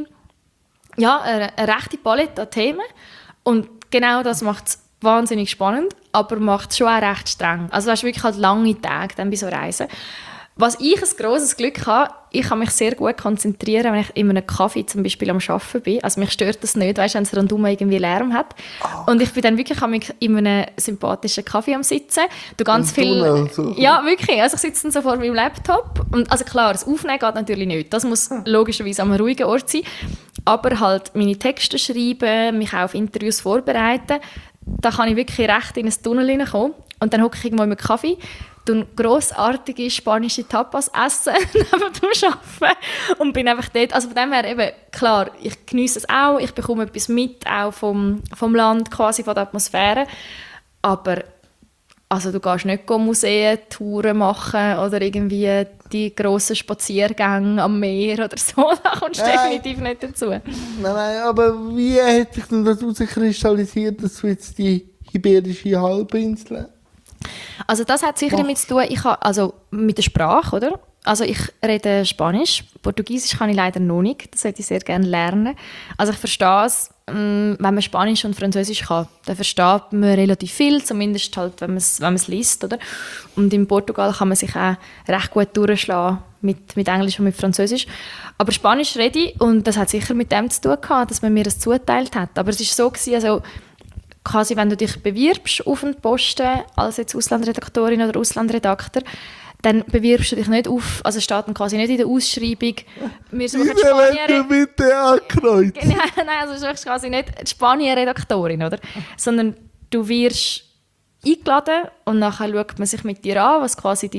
Speaker 2: rechte Palette an Themen, und genau das macht es wahnsinnig spannend, aber macht es schon auch recht streng. Also du hast wirklich halt lange Tage dann bei so Reisen. Was ich ein grosses Glück habe, ich kann mich sehr gut konzentrieren, wenn ich in einem Kaffee zum Beispiel am Arbeiten bin. Also mich stört das nicht, weißt, wenn es rundum irgendwie Lärm hat. Oh. Und ich bin dann wirklich in einem sympathischen Kaffee am Sitzen. Du ganz viel... So. Ja, wirklich. Also ich sitze dann so vor meinem Laptop. Und also klar, das Aufnehmen geht natürlich nicht. Das muss logischerweise an einem ruhigen Ort sein. Aber halt meine Texte schreiben, mich auch auf Interviews vorbereiten, da kann ich wirklich recht in ein Tunnel hineinkommen. Und dann hocke ich irgendwo im Kaffee, grossartige spanische Tapas essen neben dem Arbeiten und bin einfach dort. Also von dem her eben, klar, ich geniesse es auch, ich bekomme etwas mit, auch vom Land, quasi von der Atmosphäre. Aber also du gehst nicht Museen, Touren machen oder irgendwie die grossen Spaziergänge am Meer oder so. Da kommst du definitiv nicht dazu.
Speaker 1: Nein, aber wie hat sich denn das herauskristallisiert, dass du jetzt die Iberische Halbinsel...
Speaker 2: Also das hat sicher damit zu tun, also mit der Sprache, oder? Also ich rede Spanisch, Portugiesisch kann ich leider noch nicht, das hätte ich sehr gerne lernen. Also ich verstehe es, wenn man Spanisch und Französisch kann, dann versteht man relativ viel, zumindest halt, wenn man es liest, oder? Und in Portugal kann man sich auch recht gut durchschlagen mit Englisch und mit Französisch. Aber Spanisch rede ich, und das hat sicher mit dem zu tun gehabt, dass man mir das zuteilt hat. Aber es war so gewesen, also quasi, wenn du dich bewirbst auf einen Posten als jetzt Auslandredaktorin oder Auslandredakteur, dann bewirbst du dich nicht auf, also steht dann quasi nicht in der Ausschreibung, wir suchen Spanierin.
Speaker 1: Bitte ankreuzen.
Speaker 2: Nein, also du suchst quasi nicht die Spanier-Redaktorin, oder? Sondern du wirst eingeladen und nachher schaut man sich mit dir an, was quasi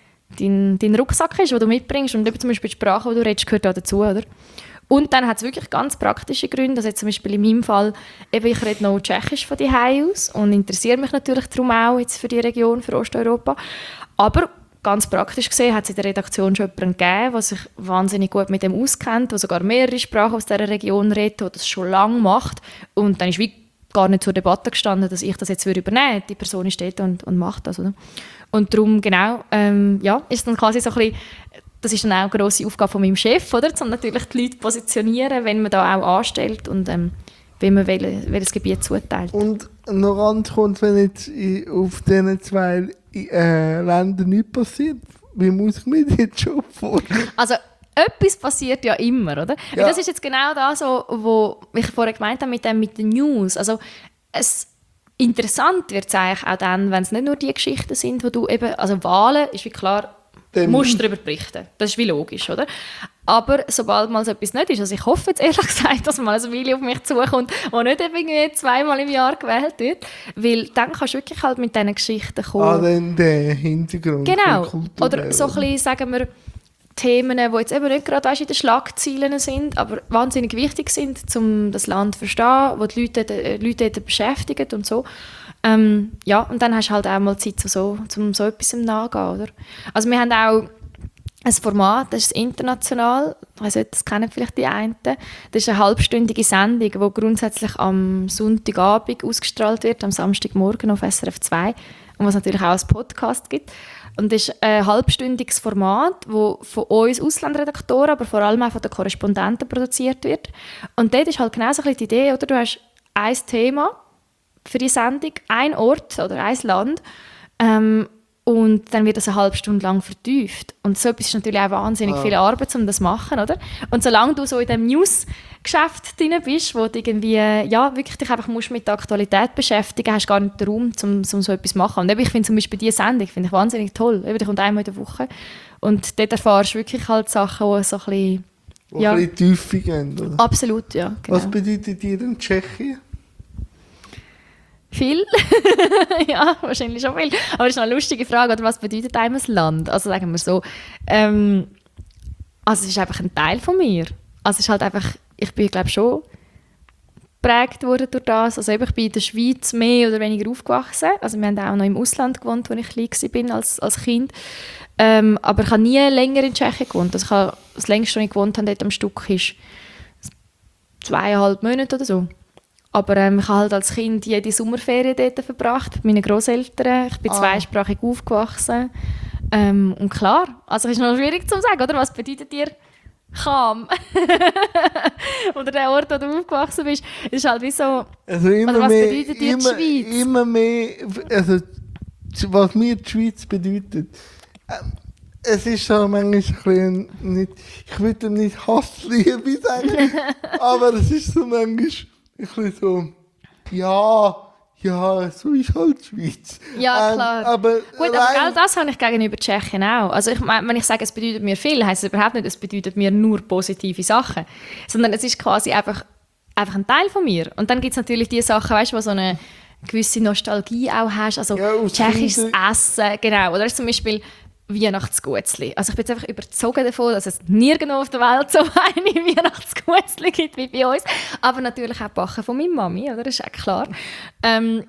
Speaker 2: dein Rucksack ist, den du mitbringst, und eben zum Beispiel die Sprache, die du redest, gehört auch dazu, oder? Und dann hat es wirklich ganz praktische Gründe. Also jetzt zum Beispiel in meinem Fall, eben ich rede noch Tschechisch von daheim aus und interessiere mich natürlich darum auch jetzt für die Region, für Osteuropa. Aber ganz praktisch gesehen hat es in der Redaktion schon jemanden gegeben, der sich wahnsinnig gut mit dem auskennt, der sogar mehrere Sprachen aus dieser Region redet, der das schon lange macht. Und dann ist wie gar nicht zur Debatte gestanden, dass ich das jetzt übernehmen würde. Die Person steht und macht das. Oder? Und darum genau, ist dann quasi so ein bisschen... Das ist dann auch eine grosse Aufgabe von meinem Chef, oder? Um natürlich die Leute positionieren, wenn man da auch anstellt und wenn man welches Gebiet zuteilt.
Speaker 1: Und noch ganz kurz, wenn jetzt auf diesen 2 Ländern nichts passiert, wie muss ich mir das jetzt schon vorstellen?
Speaker 2: Also etwas passiert ja immer, oder? Ja. Das ist jetzt genau das, was ich vorher gemeint habe mit den News. Also interessant wird es eigentlich auch dann, wenn es nicht nur die Geschichten sind, wo du eben, also Wahlen ist wie klar, du musst darüber berichten. Das ist wie logisch, oder? Aber sobald mal so etwas nicht ist, also ich hoffe jetzt ehrlich gesagt, dass mal ein Video auf mich zukommt, das nicht irgendwie 2-mal im Jahr gewählt wird, weil dann kannst du wirklich halt mit diesen Geschichten kommen.
Speaker 1: Dann den Hintergrund.
Speaker 2: Genau. Oder so ein bisschen, sagen wir, Themen, die jetzt eben nicht gerade in den Schlagzeilen sind, aber wahnsinnig wichtig sind, um das Land zu verstehen, wo die Leute dort beschäftigen und so. Und dann hast du halt auch mal Zeit, so etwas nachzugehen, oder? Also wir haben auch ein Format, das ist international, ich weiss nicht, das kennen vielleicht die einen. Das ist eine halbstündige Sendung, die grundsätzlich am Sonntagabend ausgestrahlt wird, am Samstagmorgen auf SRF 2 und was natürlich auch als Podcast gibt. Und das ist ein halbstündiges Format, das von uns Auslandredaktoren, aber vor allem auch von den Korrespondenten produziert wird. Und dort ist halt genau so ein bisschen die Idee, oder? Du hast ein Thema, für die Sendung, ein Ort oder ein Land. Und dann wird das eine halbe Stunde lang vertieft. Und so etwas ist natürlich auch wahnsinnig viel Arbeit, um das zu machen, oder? Und solange du so in diesem News-Geschäft drin bist, wo du irgendwie, wirklich dich einfach musst mit der Aktualität beschäftigen, hast du gar nicht den Raum, um so etwas zu machen. Und ich finde zum Beispiel diese Sendung wahnsinnig toll. Die kommt einmal in der Woche. Und dort erfährst du wirklich halt Sachen, die so ein bisschen...
Speaker 1: ein bisschen Tiefe gehen, oder?
Speaker 2: Absolut, ja. Genau.
Speaker 1: Was bedeutet dir in Tschechien?
Speaker 2: Viel? Ja, wahrscheinlich schon viel. Aber das ist noch eine lustige Frage. Oder was bedeutet einem ein Land? Also sagen wir so, also es ist einfach ein Teil von mir. Also es ist halt einfach, ich bin glaube schon geprägt worden durch das. Also ich bin in der Schweiz mehr oder weniger aufgewachsen. Also wir haben auch noch im Ausland gewohnt, als ich klein war als Kind. Aber ich habe nie länger in Tschechien gewohnt. Also das längste, wo ich gewohnt habe, dort am Stück ist 2,5 Monate oder so. Aber ich habe halt als Kind jede Sommerferien dort verbracht, mit meinen Grosseltern. Ich bin zweisprachig aufgewachsen. Und klar, also es ist noch schwierig zu sagen, oder? Was bedeutet dir Cham? Oder der Ort, wo du aufgewachsen bist, ist halt wie so...
Speaker 1: Also immer
Speaker 2: was
Speaker 1: mehr,
Speaker 2: bedeutet dir die Schweiz?
Speaker 1: Immer mehr, also was mir die Schweiz bedeutet. Es ist so manchmal ein bisschen nicht, ich würde nicht Hassliebe sagen, aber es ist so manchmal ein bisschen so, ja, so ist halt die Schweiz.
Speaker 2: Ja, klar.
Speaker 1: Aber
Speaker 2: gut, aber genau das habe ich gegenüber Tschechien auch. Also ich meine, wenn ich sage, es bedeutet mir viel, heisst es überhaupt nicht, es bedeutet mir nur positive Sachen. Sondern es ist quasi einfach ein Teil von mir. Und dann gibt es natürlich die Sachen, weißt du, wo so eine gewisse Nostalgie auch hast. Also tschechisches Essen, genau. Oder zum Beispiel Weihnachtsguetzli. Also ich bin jetzt einfach überzogen davon, dass es nirgendwo auf der Welt so eine Weihnachtsguetzli gibt wie bei uns. Aber natürlich auch Backen von meiner Mami, oder? Das ist auch klar. Genau.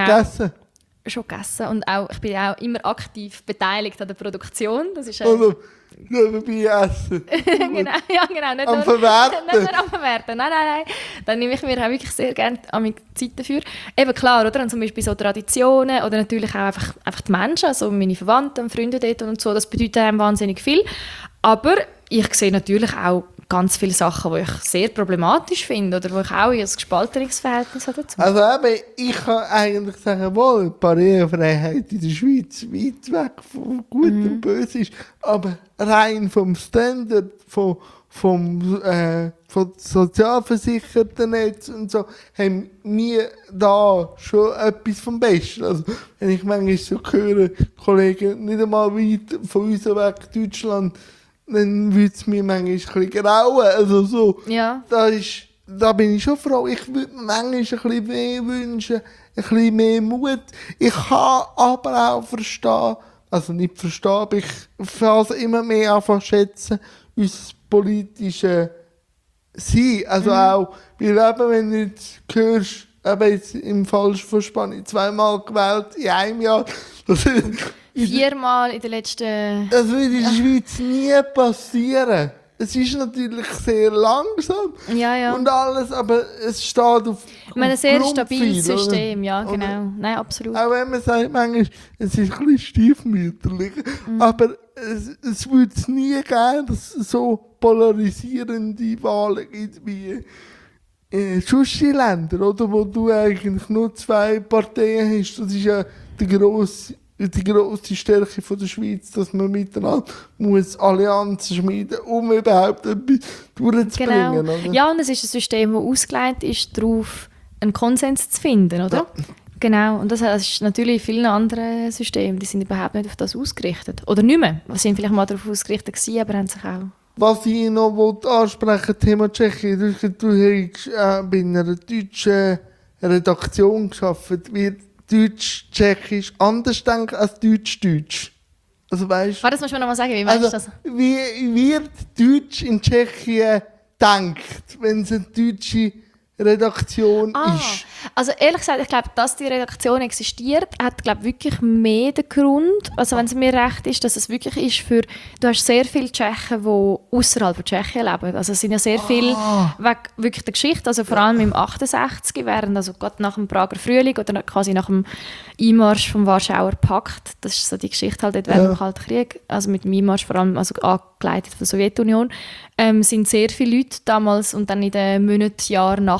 Speaker 2: Schon gegessen. Und auch, ich bin auch immer aktiv beteiligt an der Produktion. Das ist
Speaker 1: oder dabei essen.
Speaker 2: Genau. Nicht
Speaker 1: am
Speaker 2: nur,
Speaker 1: Verwerten.
Speaker 2: Nicht nur am Verwerten. Nein. Dann nehme ich mir auch wirklich sehr gerne Zeit dafür. Eben klar, oder? Und zum Beispiel so Traditionen oder natürlich auch einfach die Menschen, also meine Verwandten und Freunde dort und so, das bedeutet einem wahnsinnig viel. Aber ich sehe natürlich auch ganz viele Sachen, die ich sehr problematisch finde oder wo ich auch ein gespaltenes Verhältnis habe dazu.
Speaker 1: Also eben, ich kann eigentlich sagen, wohl, Barrierefreiheit in der Schweiz weit weg von Gut und Böse ist, aber rein vom Standard, vom Sozialversichertennetz und so, haben wir da schon etwas vom Besten. Also, wenn ich manchmal so höre, Kollegen, nicht einmal weit von uns weg, Deutschland, dann würde es mir manchmal ein bisschen grauen. Also so,
Speaker 2: ja.
Speaker 1: Da bin ich schon froh. Ich würde mir manchmal ein bisschen mehr wünschen, ein bisschen mehr Mut. Ich kann aber auch verstehen, also nicht verstehen, aber ich fasse immer mehr an schätzen, unser politisches Sein. Also auch, weil eben, wenn du jetzt hörst, eben jetzt im Fall von Spanien 2-mal gewählt in einem Jahr,
Speaker 2: 4-mal in den letzten...
Speaker 1: Das würde in der Schweiz nie passieren. Es ist natürlich sehr langsam und alles, aber es steht auf
Speaker 2: ich meine, ein sehr stabiles
Speaker 1: oder?
Speaker 2: System, ja, genau.
Speaker 1: Oder?
Speaker 2: Nein, absolut.
Speaker 1: Auch wenn man sagt, manchmal, es ist ein bisschen stiefmütterlich, aber es würde es nie geben, dass es so polarisierende Wahlen gibt wie sonst in Ländern, oder, wo du eigentlich nur 2 Parteien hast. Das ist ja die grosse Stärke von der Schweiz, dass man miteinander muss Allianzen schmieden muss, um überhaupt etwas durchzubringen.
Speaker 2: Genau.
Speaker 1: Oder?
Speaker 2: Ja, und es ist ein System, das ausgelegt ist, darauf einen Konsens zu finden, oder? Ja. Genau, und das ist natürlich in vielen anderen Systemen, die sind überhaupt nicht auf das ausgerichtet. Oder nicht mehr. Sie sind vielleicht mal darauf ausgerichtet gewesen, aber haben sich auch...
Speaker 1: Was ich noch ansprechen Thema Tschechien, du hast bei einer deutschen Redaktion gearbeitet, wird Deutsch-Tschechisch anders denken als Deutsch-Deutsch. Also weißt,
Speaker 2: das musst du mir noch mal sagen, wie meinst du das?
Speaker 1: Wie wird Deutsch in Tschechien gedacht, wenn es eine deutsche Redaktion ist?
Speaker 2: Also ehrlich gesagt, ich glaube, dass die Redaktion existiert, hat glaube wirklich mehr den Grund, also wenn es mir recht ist, dass es wirklich ist für, du hast sehr viele Tschechen, die außerhalb von Tschechien leben. Also es sind ja sehr viele wegen wirklich der Geschichte, also vor allem im 68, während also gerade nach dem Prager Frühling oder quasi nach dem Einmarsch vom Warschauer Pakt, das ist so die Geschichte halt dort während dem Kalten Krieg, also mit dem Einmarsch vor allem, also angeleitet von der Sowjetunion, sind sehr viele Leute damals und dann in den Monaten, Jahren nachher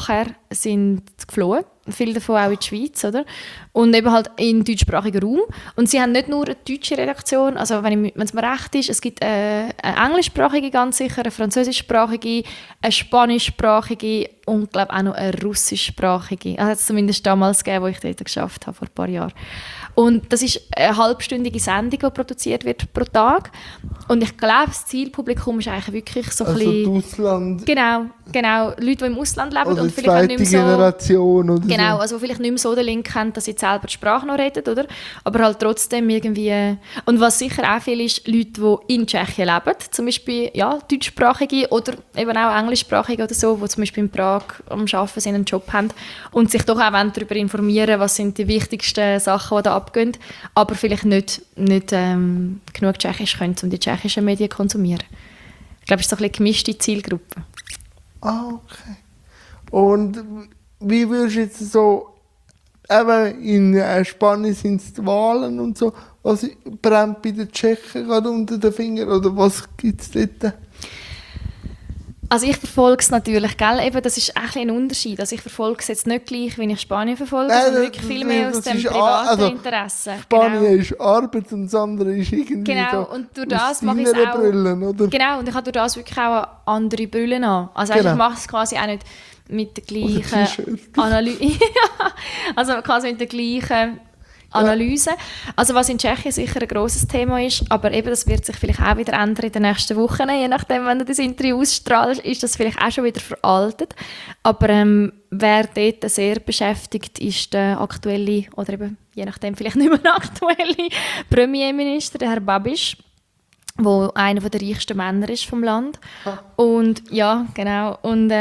Speaker 2: sind geflohen. Viele davon auch in die Schweiz, oder? Und eben halt in deutschsprachigen Raum. Und sie haben nicht nur eine deutsche Redaktion, also wenn es mir recht ist, es gibt eine englischsprachige ganz sicher, eine französischsprachige, eine spanischsprachige und glaube auch noch eine russischsprachige. Also hat es zumindest damals gegeben, wo ich dort geschafft habe, vor ein paar Jahren. Und das ist eine halbstündige Sendung, die produziert wird pro Tag. Und ich glaube, das Zielpublikum ist eigentlich wirklich so ein bisschen...
Speaker 1: Ausland...
Speaker 2: Genau. Leute, die im Ausland leben
Speaker 1: oder
Speaker 2: und vielleicht auch nicht mehr so...
Speaker 1: Generation oder
Speaker 2: Genau,
Speaker 1: so.
Speaker 2: also vielleicht nicht mehr so den Link haben, dass sie selber die Sprache noch reden, oder? Aber halt trotzdem irgendwie... Und was sicher auch viel ist, Leute, die in Tschechien leben, zum Beispiel ja, deutschsprachige oder eben auch englischsprachige oder so, die zum Beispiel in Prag am Arbeiten sind, einen Job haben und sich doch auch darüber informieren, was sind die wichtigsten Sachen, die da abgehen, aber vielleicht nicht genug Tschechisch können, um die tschechischen Medien zu konsumieren. Ich glaube, es ist so ein bisschen gemischte Zielgruppe.
Speaker 1: Ah, okay. Und wie würdest du jetzt so, eben in Spanien sind es die Wahlen und so, was brennt bei den Tschechen gerade unter den Fingern oder was gibt es dort?
Speaker 2: Also ich verfolge es natürlich, gell? Eben, das ist ein Unterschied. Also ich verfolge es jetzt nicht gleich, wie ich Spanien verfolge, sondern wirklich viel mehr aus dem privaten Interesse.
Speaker 1: Spanien ist Arbeit und das andere ist irgendwie
Speaker 2: genau.
Speaker 1: so
Speaker 2: Und durch das mache ich es auch.
Speaker 1: Brillen, oder?
Speaker 2: Genau, und ich habe durch das wirklich auch andere Brillen an. Also ich mache es quasi auch nicht mit der gleichen Analyse. Also quasi mit der gleichen Analyse. Also was in Tschechien sicher ein grosses Thema ist, aber eben das wird sich vielleicht auch wieder ändern in den nächsten Wochen, je nachdem, wenn du das Interview ausstrahlst, ist das vielleicht auch schon wieder veraltet. Aber wer dort sehr beschäftigt, ist der aktuelle, oder eben je nachdem vielleicht nicht mehr aktuelle Premierminister, der Herr Babiš, der einer der reichsten Männer ist vom Land. Und ja, genau. Und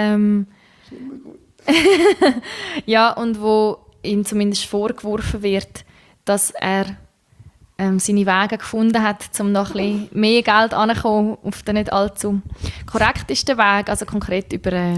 Speaker 2: ja, und wo ihm zumindest vorgeworfen wird, dass er seine Wege gefunden hat, um noch ein bisschen mehr Geld anzukommen auf den nicht allzu korrektesten Weg, also konkret über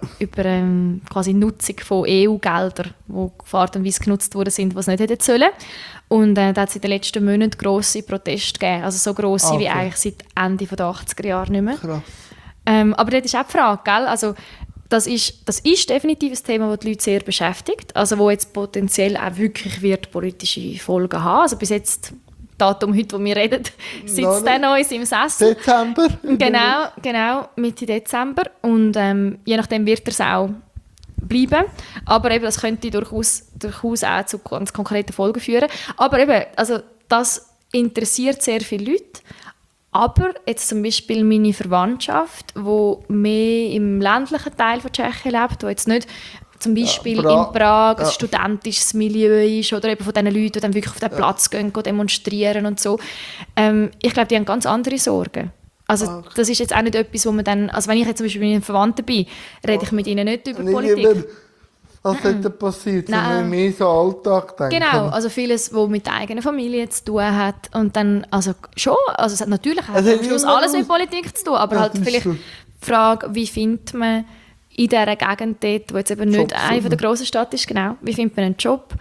Speaker 2: quasi Nutzung von EU-Geldern, die auf Art und Weise genutzt worden sind, was nicht hätten sollen. Und da hat es in den letzten Monaten grosse Proteste gegeben, also so grosse wie eigentlich seit Ende der 80er Jahre nicht mehr.
Speaker 1: Krass.
Speaker 2: Aber dort ist auch die Frage, gell? Also, das ist definitiv ein Thema, das die Leute sehr beschäftigt, also wo jetzt potenziell auch wirklich wird politische Folgen haben. Also bis jetzt, Datum heute, wo wir reden, sitzt er noch in seinem Sessel.
Speaker 1: Dezember.
Speaker 2: Genau, Mitte Dezember. Und je nachdem wird er es auch bleiben. Aber eben, das könnte durchaus auch zu ganz konkreten Folgen führen. Aber eben, also das interessiert sehr viele Leute. Aber jetzt zum Beispiel meine Verwandtschaft, die mehr im ländlichen Teil von Tschechien lebt, die jetzt nicht zum Beispiel in Prag ein studentisches Milieu ist oder eben von diesen Leuten, die dann wirklich auf den Platz gehen demonstrieren und so. Ich glaube, die haben ganz andere Sorgen. Also das ist jetzt auch nicht etwas, wo man dann... Also wenn ich jetzt zum Beispiel mit meinen Verwandten bin, rede ich mit ihnen nicht über Politik.
Speaker 1: Was hätte passiert, wenn mehr so Alltag denken?
Speaker 2: Genau, also vieles, was mit der eigenen Familie zu tun hat. Und dann, also schon, also es hat natürlich am Schluss alles mit Politik zu tun, aber halt vielleicht die Frage, wie findet man in dieser Gegend dort, wo jetzt eben nicht eine von der grossen Stadt ist, genau, wie findet man einen Job?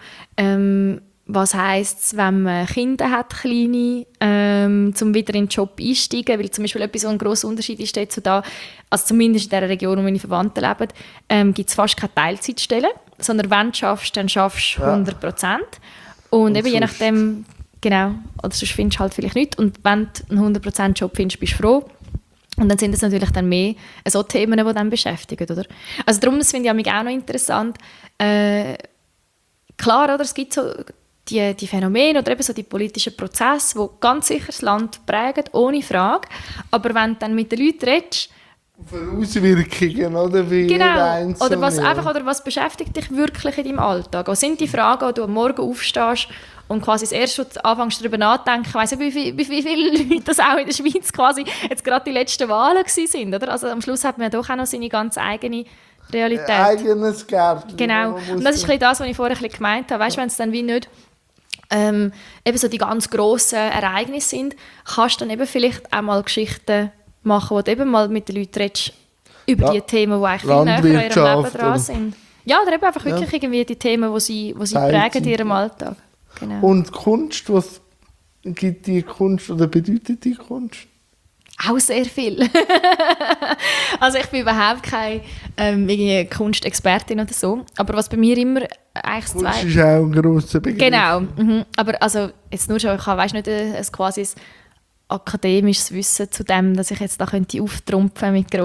Speaker 2: Was heisst es, wenn man Kinder hat, kleine, um wieder in den Job einzusteigen? Weil zum Beispiel etwas, ein grosser Unterschied ist dazu da, also zumindest in der Region, wo meine Verwandten leben, gibt es fast keine Teilzeitstellen, sondern wenn du schaffst, dann schaffst du 100%. Und eben je nachdem, genau, oder sonst findest du halt vielleicht nichts. Und wenn du einen 100%-Job findest, bist du froh. Und dann sind es natürlich dann mehr so Themen, die dann beschäftigen, oder? Also darum, das finde ich auch noch interessant. Klar, oder, es gibt so die Phänomene oder eben so die politischen Prozesse, die ganz sicher das Land prägen, ohne Frage. Aber wenn du dann mit den Leuten redest...
Speaker 1: Für Auswirkungen, oder? Wie
Speaker 2: genau. Oder was beschäftigt dich wirklich in deinem Alltag? Was sind die Fragen, wo du am Morgen aufstehst und quasi das erste, was du anfängst darüber nachzudenken, ich weiss nicht, wie viele Leute das auch in der Schweiz quasi jetzt gerade die letzten Wahlen waren, oder? Also am Schluss hat man ja doch auch noch seine ganz eigene Realität.
Speaker 1: Eigenes Gärtchen.
Speaker 2: Genau. Und das ist ein bisschen das, was ich vorher gemeint habe. Weißt du, wenn es dann wie nicht eben so die ganz grossen Ereignisse sind, kannst du dann eben vielleicht auch mal Geschichten machen, wo du eben mal mit den Leuten redest über die Themen, die eigentlich viel näher an ihrem Leben dran sind. Ja, oder eben einfach wirklich irgendwie die Themen, die sie prägen in ihrem Alltag. Genau.
Speaker 1: Und Kunst, was gibt die Kunst oder bedeutet die Kunst?
Speaker 2: Auch sehr viel. Also ich bin überhaupt keine Kunstexpertin oder so. Aber was bei mir immer eigentlich
Speaker 1: Kunst ist auch ein grosser Begriff.
Speaker 2: Genau. Mhm. Aber also jetzt nur schon, ich habe nicht quasi ein akademisches Wissen zu dem, dass ich jetzt da könnte auftrumpfen mit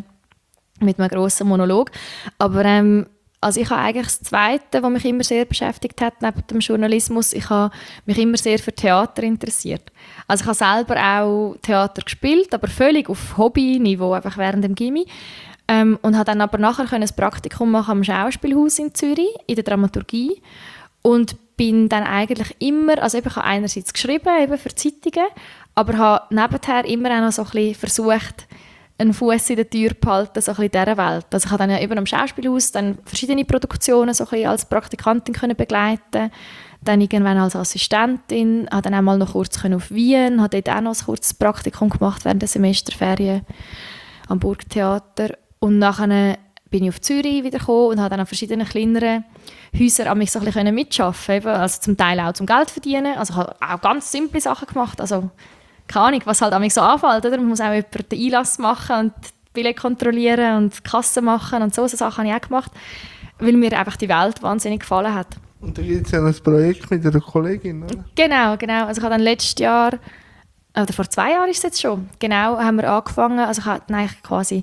Speaker 2: einem grossen Monolog. Aber also ich habe eigentlich das Zweite, was mich immer sehr beschäftigt hat, neben dem Journalismus, ich habe mich immer sehr für Theater interessiert. Also ich habe selber auch Theater gespielt, aber völlig auf Hobby-Niveau, einfach während dem Gymi. Und habe dann aber nachher ein Praktikum machen am Schauspielhaus in Zürich, in der Dramaturgie. Und bin dann eigentlich immer, also ich habe einerseits geschrieben, eben für Zeitungen, aber habe nebenher immer auch noch so ein bisschen versucht, einen Fuß in der Tür behalten, so ein bisschen dieser Welt. Also ich habe dann eben am Schauspielhaus dann verschiedene Produktionen so ein bisschen als Praktikantin können begleiten, dann irgendwann als Assistentin, habe dann auch mal noch kurz auf Wien, habe dort auch noch ein kurzes Praktikum gemacht während der Semesterferien am Burgtheater und nachher bin ich auf Zürich wieder gekommen und habe dann an verschiedenen kleineren Häusern mich so ein bisschen mitarbeiten, also zum Teil auch zum Geld verdienen, also ich habe auch ganz simple Sachen gemacht, also keine Ahnung, was halt so anfällt, oder? Man muss auch jemanden den Einlass machen und die Billette kontrollieren und die Kasse machen und so Sachen habe ich auch gemacht, weil mir einfach die Welt wahnsinnig gefallen hat.
Speaker 1: Und da gibt es ja ein Projekt mit einer Kollegin, oder?
Speaker 2: Genau. Also ich habe dann letztes Jahr, oder vor 2 Jahren ist es jetzt schon, genau, haben wir angefangen, also ich habe dann eigentlich quasi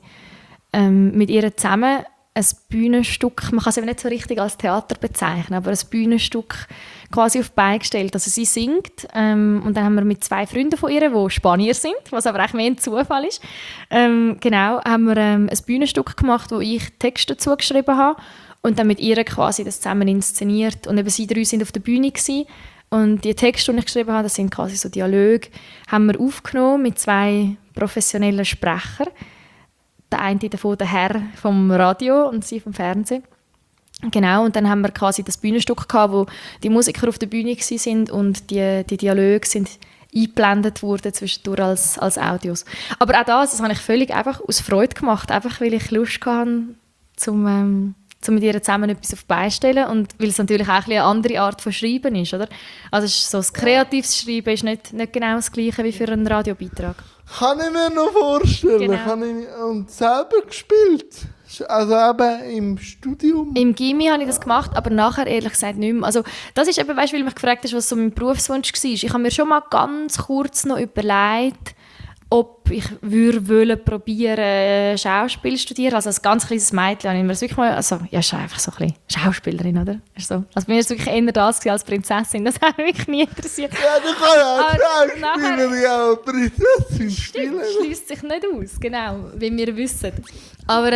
Speaker 2: mit ihr zusammen ein Bühnenstück, man kann es eben nicht so richtig als Theater bezeichnen, aber ein Bühnenstück quasi auf die Beine gestellt. Also sie singt und dann haben wir mit 2 Freunden von ihr, die Spanier sind, was aber eigentlich mehr ein Zufall ist, genau, haben wir ein Bühnenstück gemacht, wo ich Texte dazu geschrieben habe und dann mit ihr quasi das zusammen inszeniert. Und eben sie 3 sind auf der Bühne gewesen. Und die Texte, die ich geschrieben habe, das sind quasi so Dialoge, haben wir aufgenommen mit 2 professionellen Sprechern. Der eine davon der Herr vom Radio und sie vom Fernsehen. Genau, und dann haben wir quasi das Bühnenstück gehabt, wo die Musiker auf der Bühne waren und die Dialoge sind eingeblendet wurden zwischendurch als Audios. Aber auch das habe ich völlig einfach aus Freude gemacht, einfach weil ich Lust hatte, zum mit ihr zusammen etwas auf die Beine zu stellen und weil es natürlich auch eine andere Art von Schreiben ist, oder? Also so das kreatives Schreiben ist nicht genau das Gleiche wie für einen Radiobeitrag.
Speaker 1: Kann ich mir noch vorstellen.
Speaker 2: Genau.
Speaker 1: Und selber gespielt? Also eben im Studium?
Speaker 2: Im Gymi habe ich das gemacht, aber nachher ehrlich gesagt nicht mehr. Also das ist eben, weißt, weil du mich gefragt hast, was so mein Berufswunsch war. Ich habe mir schon mal ganz kurz noch überlegt, ob ich probieren Schauspiel studieren. Also als ganz kleines Mädchen habe ich mir das wirklich mal, also ja, ist einfach so ein bisschen Schauspielerin, oder? Ist so. Also bei mir war es wirklich eher das als Prinzessin, das hat mich wirklich nie interessiert.
Speaker 1: Ja, du kannst ja Schauspielerin, ja auch Prinzessin spielen.
Speaker 2: Das schließt sich nicht aus, genau, wie wir wissen. Aber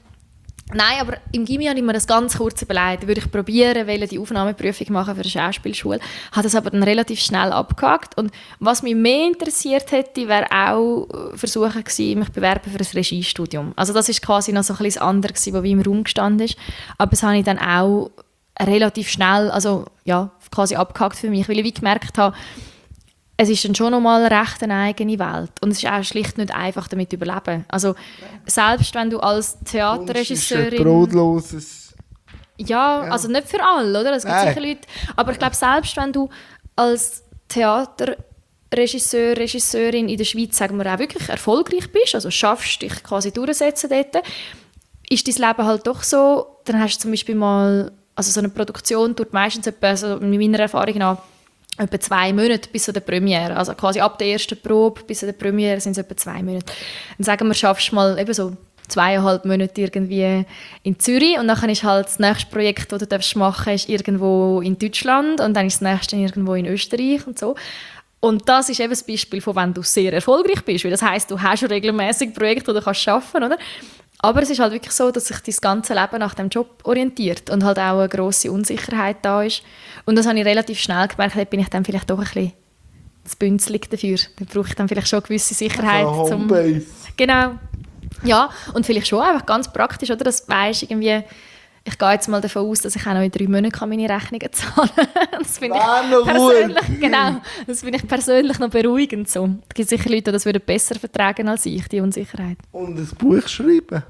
Speaker 2: nein, aber im Gymi habe ich mir das ganz kurz überlegt, würde ich probieren, die Aufnahmeprüfung machen für eine Schauspielschule. Habe das aber dann relativ schnell abgehakt. Und was mich mehr interessiert hätte, wäre auch versuchen gewesen, mich bewerben für ein Regiestudium. Also das ist quasi noch so ein bisschen das andere gewesen, was wie im Raum gestanden ist. Aber das habe ich dann auch relativ schnell, also ja, quasi abgehakt für mich, weil ich wie gemerkt habe, es ist dann schon nochmal recht eine eigene Welt. Und es ist auch schlicht nicht einfach, damit zu überleben. Also, selbst wenn du als Theaterregisseurin...
Speaker 1: Das ist ein brotloses...
Speaker 2: Ja, also nicht für alle, oder? Es gibt sicher Leute... Aber ich glaube, selbst wenn du als Theaterregisseur, Regisseurin in der Schweiz, sagen wir auch wirklich erfolgreich bist, also schaffst dich quasi durchsetzen dort, ist dein Leben halt doch so, dann hast du zum Beispiel mal... Also so eine Produktion dauert meistens etwa, also mit meiner Erfahrung nach, etwa 2 Monate bis zu der Premiere. Also quasi ab der ersten Probe bis zu der Premiere sind es etwa 2 Monate. Dann sagen wir, schaffst du mal eben so 2,5 Monate irgendwie in Zürich und dann ist halt das nächste Projekt, das du machen darfst, ist irgendwo in Deutschland und dann ist das nächste irgendwo in Österreich und so. Und das ist eben das Beispiel von, wenn du sehr erfolgreich bist, weil das heisst, du hast regelmäßig Projekte, die du arbeiten kannst, oder? Aber es ist halt wirklich so, dass sich dein ganze Leben nach dem Job orientiert und halt auch eine grosse Unsicherheit da ist. Und das habe ich relativ schnell gemerkt, da bin ich dann vielleicht doch ein bisschen zu bünzlig dafür. Da brauche ich dann vielleicht schon eine gewisse Sicherheit.
Speaker 1: Also Homebase.
Speaker 2: Genau. Ja, und vielleicht schon einfach ganz praktisch, oder? Dass du weisst, irgendwie, ich gehe jetzt mal davon aus, dass ich auch noch in 3 Monaten meine Rechnungen zahlen kann. Das finde ich persönlich, genau, das finde ich persönlich noch beruhigend. So. Es gibt sicher Leute, die das würden besser vertragen als ich, die Unsicherheit.
Speaker 1: Und ein Buch schreiben?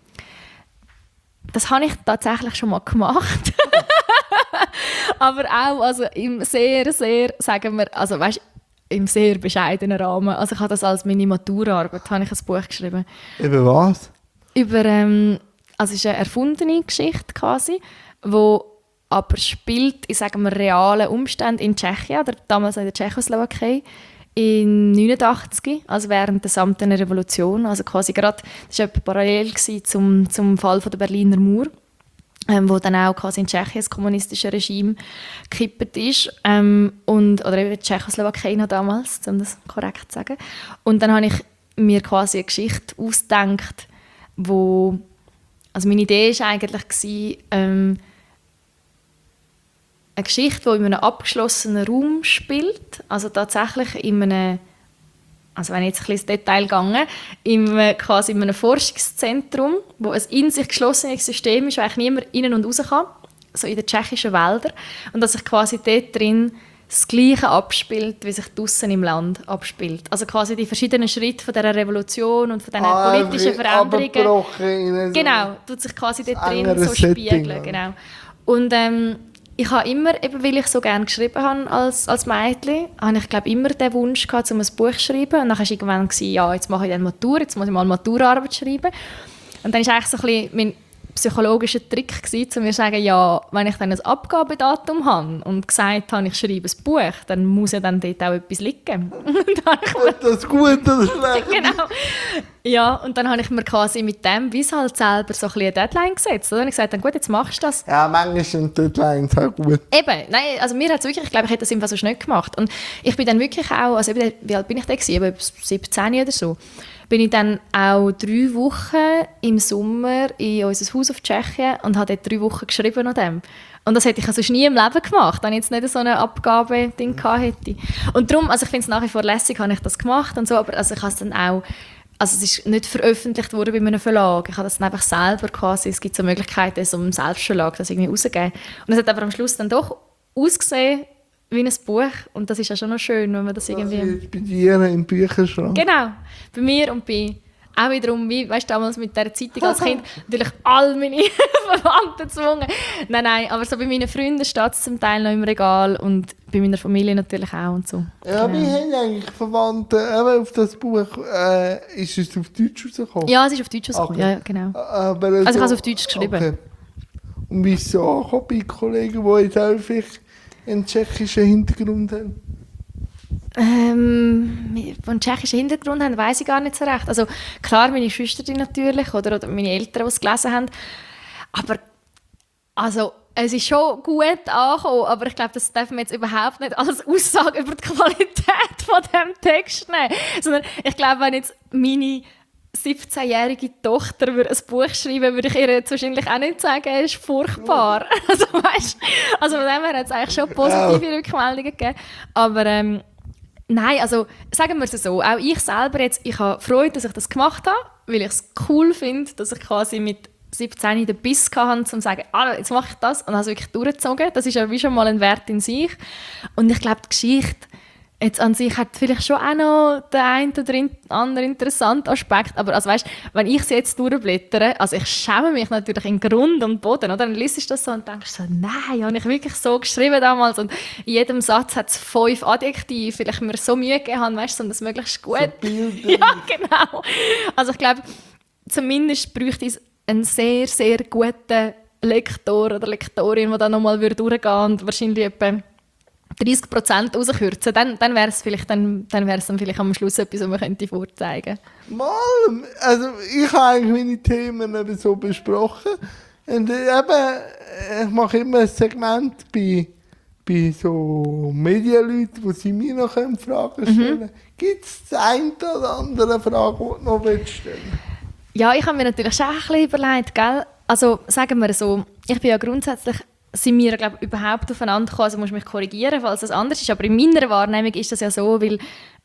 Speaker 2: Das habe ich tatsächlich schon mal gemacht. Aber auch also im sehr, sehr, sagen wir, also weißt, im sehr bescheidenen Rahmen. Also ich habe das als meine Maturarbeit, habe ich ein Buch geschrieben.
Speaker 1: Über was?
Speaker 2: Über, also es ist eine erfundene Geschichte quasi, wo aber spielt in, sagen wir, realen Umständen in Tschechien, oder damals in der Tschechoslowakei, in 89, also während der Samtenen Revolution. Also quasi gerade, das war etwa parallel zum Fall von der Berliner Mauer, wo dann auch quasi in Tschechien das kommunistische Regime gekippt ist. Oder eben die Tschechoslowakei noch damals, um das korrekt zu sagen. Und dann habe ich mir quasi eine Geschichte ausgedacht, wo... Also meine Idee war eigentlich, eine Geschichte, die in einem abgeschlossenen Raum spielt, also tatsächlich in einem, also wenn ich jetzt ein bisschen ins Detail gehe, quasi in einem Forschungszentrum, wo ein in sich geschlossenes System ist, wo eigentlich niemand rein und raus kann, so in den tschechischen Wäldern, und dass sich quasi dort drin das Gleiche abspielt, wie sich draussen im Land abspielt. Also quasi die verschiedenen Schritte von dieser Revolution und von diesen politischen Veränderungen. Genau, tut sich quasi dort drin so spiegeln. Genau. Und ich habe immer, eben weil ich so gerne geschrieben habe als Mädchen, habe ich glaube immer den Wunsch gehabt, um ein Buch zu schreiben. Und dann war irgendwann, ja, jetzt mache ich dann Matur, jetzt muss ich mal eine Maturarbeit schreiben. Und dann war eigentlich so ein bisschen mein psychologischer Trick gewesen, um mir zu sagen, ja, wenn ich dann ein Abgabedatum habe und gesagt habe, ich schreibe ein Buch, dann muss ja dann dort auch etwas liegen.
Speaker 1: Das gut oder schlecht?
Speaker 2: Genau. Ja, und dann habe ich mir quasi mit dem, wie es halt selber, so ein bisschen eine Deadline gesetzt. Dann habe ich gesagt, dann gut, jetzt machst du das.
Speaker 1: Ja, manchmal sind Deadlines auch gut.
Speaker 2: Eben, nein, also mir hat es wirklich, ich glaube, ich hätte das einfach so schnell gemacht. Und ich bin dann wirklich auch, also eben, wie alt bin ich da gewesen? Eben 17 oder so. Bin ich dann auch 3 Wochen im Sommer in unser Haus auf Tschechien und habe dort 3 Wochen geschrieben an dem. Und das hätte ich also nie im Leben gemacht, wenn ich jetzt nicht so eine Abgabe-Ding gehabt hätte. Und darum, also ich finde es nach wie vor lässig, habe ich das gemacht und so, aber also ich habe es dann auch, also es ist nicht veröffentlicht worden bei einem Verlag. Ich habe das dann einfach selber quasi, es gibt so Möglichkeiten, so im Selbstverlag das irgendwie rauszugeben. Und es hat aber am Schluss dann doch ausgesehen wie ein Buch. Und das ist ja schon noch schön, wenn man das irgendwie...
Speaker 1: Also bei dir im Bücherschrank.
Speaker 2: Genau, bei mir und bei... Auch wiederum, wie, weißt du, damals mit dieser Zeitung als Kind, natürlich all meine Verwandten gezwungen. Nein, aber so bei meinen Freunden steht es zum Teil noch im Regal und bei meiner Familie natürlich auch und so.
Speaker 1: Ja,
Speaker 2: genau.
Speaker 1: Wir haben eigentlich Verwandte, eben auf das Buch, ist es auf Deutsch rausgekommen?
Speaker 2: Ja, es ist auf Deutsch rausgekommen,
Speaker 1: okay.
Speaker 2: Ja, genau.
Speaker 1: Aber
Speaker 2: also ich habe es auf Deutsch geschrieben.
Speaker 1: Okay. Und wie ist es so angekommen bei Kollegen, die jetzt auch vielleicht einen tschechischen Hintergrund haben?
Speaker 2: Einen tschechischen Hintergrund haben, weiss ich gar nicht so recht. Also klar, meine Schwester natürlich oder meine Eltern, die es gelesen haben. Aber also, es ist schon gut angekommen, aber ich glaube, das darf man jetzt überhaupt nicht als Aussage über die Qualität von diesem Text nehmen. Sondern ich glaube, wenn jetzt meine 17-jährige Tochter ein Buch schreiben würde ich ihr jetzt wahrscheinlich auch nicht sagen, es ist furchtbar. Also, weißt, also von dem her hat es eigentlich schon positive Rückmeldungen gegeben. Aber nein, also sagen wir es so, auch ich selber jetzt, ich habe Freude, dass ich das gemacht habe, weil ich es cool finde, dass ich quasi mit 17 den Biss hatte, um zu sagen, jetzt mache ich das und habe es wirklich durchgezogen. Das ist ja wie schon mal ein Wert in sich. Und ich glaube, die Geschichte jetzt an sich hat vielleicht schon auch noch den einen oder anderen interessanten Aspekt, aber also weißt, wenn ich sie jetzt durchblättere, also ich schäme mich natürlich in Grund und Boden, oder? Dann liest du das so und denkst so, nein, habe ich wirklich so geschrieben damals und in jedem Satz hat es 5 Adjektive, weil ich mir so Mühe gegeben habe, weißt du, um das möglichst gut...
Speaker 1: So
Speaker 2: ja, genau. Also ich glaube, zumindest bräuchte es einen sehr, sehr guten Lektor oder Lektorin, der da nochmal durchgehen würde und wahrscheinlich etwa 30% rauskürzen, dann wäre es vielleicht, dann am Schluss etwas, was man könnte vorzeigen könnte.
Speaker 1: Mal, also ich habe eigentlich meine Themen eben so besprochen. Und eben, ich mache immer ein Segment bei so Medienleuten, wo sie mir noch Fragen stellen können. Gibt es die eine oder andere Frage, die du noch stellen willst?
Speaker 2: Ja, ich habe mir natürlich schon ein bisschen überlegt, gell? Also sagen wir so, ich bin ja grundsätzlich, sind wir glaube ich, überhaupt aufeinander gekommen, also musst du mich korrigieren, falls das anders ist, aber in meiner Wahrnehmung ist das ja so, weil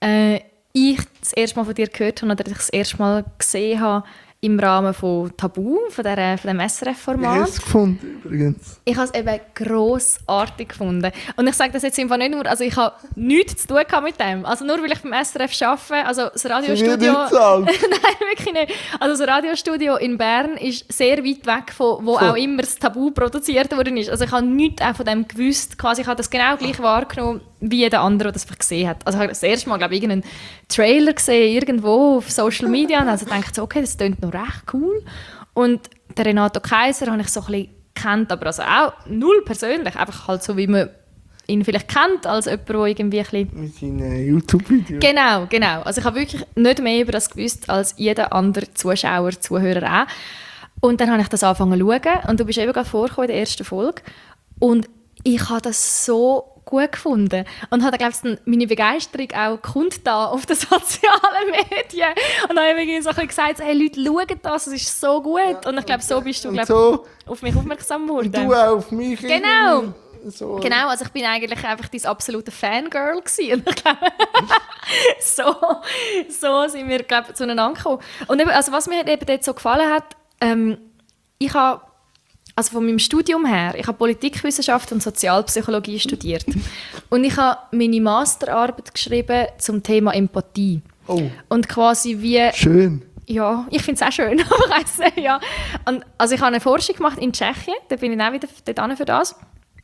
Speaker 2: ich das erste Mal von dir gehört habe oder ich das erste Mal gesehen habe im Rahmen von Tabu, von dem SRF-Format.
Speaker 1: Ich habe es gefunden, übrigens.
Speaker 2: Ich habe es eben grossartig gefunden. Und ich sage das jetzt einfach nicht nur, also ich habe nichts zu tun mit dem. Also nur weil ich beim SRF arbeite, also das Radiostudio... Nein, wirklich nicht. Also das Radiostudio in Bern ist sehr weit weg von wo auch immer das Tabu produziert worden ist. Also ich habe nichts auch von dem gewusst. Quasi, ich habe das genau gleich wahrgenommen, wie jeder andere, der das einfach gesehen hat. Also ich habe das erste Mal, glaube ich, irgendeinen Trailer gesehen, irgendwo auf Social Media und also dachte so, okay, das klingt noch recht cool. Und den Renato Kaiser habe ich so ein bisschen kennt, aber also auch null persönlich, einfach halt so, wie man ihn vielleicht kennt, als jemand, der irgendwie ein bisschen...
Speaker 1: Mit seinen YouTube-Videos.
Speaker 2: Genau. Also ich habe wirklich nicht mehr über das gewusst, als jeder andere Zuschauer, Zuhörer auch. Und dann habe ich das angefangen zu schauen und du bist eben gerade vorgekommen in der ersten Folge und ich habe das so gut gefunden und habe, glaube ich, meine Begeisterung auch kundgetan auf den sozialen Medien und habe irgendwie so ein bisschen gesagt, hey Leute, schaut das, es ist so gut und ich glaube, so bist du, glaube auf mich aufmerksam geworden.
Speaker 1: Und du auch auf mich.
Speaker 2: Genau.
Speaker 1: So.
Speaker 2: Genau, also ich bin eigentlich einfach dein absolute Fangirl gewesen. Und ich glaube, so sind wir, glaube ich, zueinander gekommen. Und eben, also was mir eben dort so gefallen hat, ich habe, also von meinem Studium her, ich habe Politikwissenschaft und Sozialpsychologie studiert. Und ich habe meine Masterarbeit geschrieben zum Thema Empathie.
Speaker 1: Oh. Und
Speaker 2: quasi wie...
Speaker 1: Schön.
Speaker 2: Ja, ich finde es auch schön, aber ich weiss nicht, ja. Und, also ich habe eine Forschung gemacht in Tschechien, da bin ich auch wieder dort für das.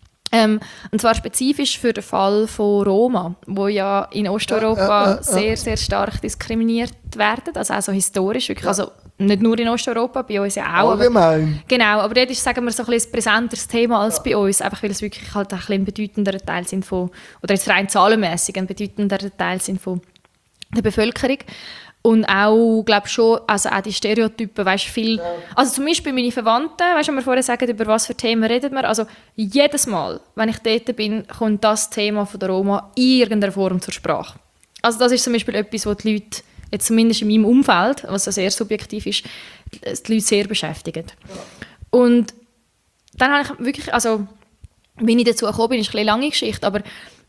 Speaker 2: Und zwar spezifisch für den Fall von Roma, wo ja in Osteuropa sehr, sehr stark diskriminiert werden, also auch so historisch, wirklich, also nicht nur in Osteuropa, bei uns ja auch.
Speaker 1: Allgemein.
Speaker 2: Genau, aber dort ist, sagen wir, so ein bisschen ein präsenteres Thema als bei uns, einfach weil es wirklich halt ein bedeutender Teil sind von, oder jetzt rein zahlenmässig ein bedeutender Teil sind von der Bevölkerung. Und auch, glaube schon, also auch die Stereotypen, weißt viel. Ja. Also zum Beispiel meine Verwandten, weißt du, wenn wir vorher sagen, über was für Themen redet man, also jedes Mal, wenn ich dort bin, kommt das Thema von der Roma in irgendeiner Form zur Sprache. Also das ist zum Beispiel etwas, was die Leute, jetzt zumindest in meinem Umfeld, was ja sehr subjektiv ist, die Leute sehr beschäftigt. Ja. Und dann habe ich wirklich, also wie ich dazu gekommen bin, ist eine lange Geschichte, aber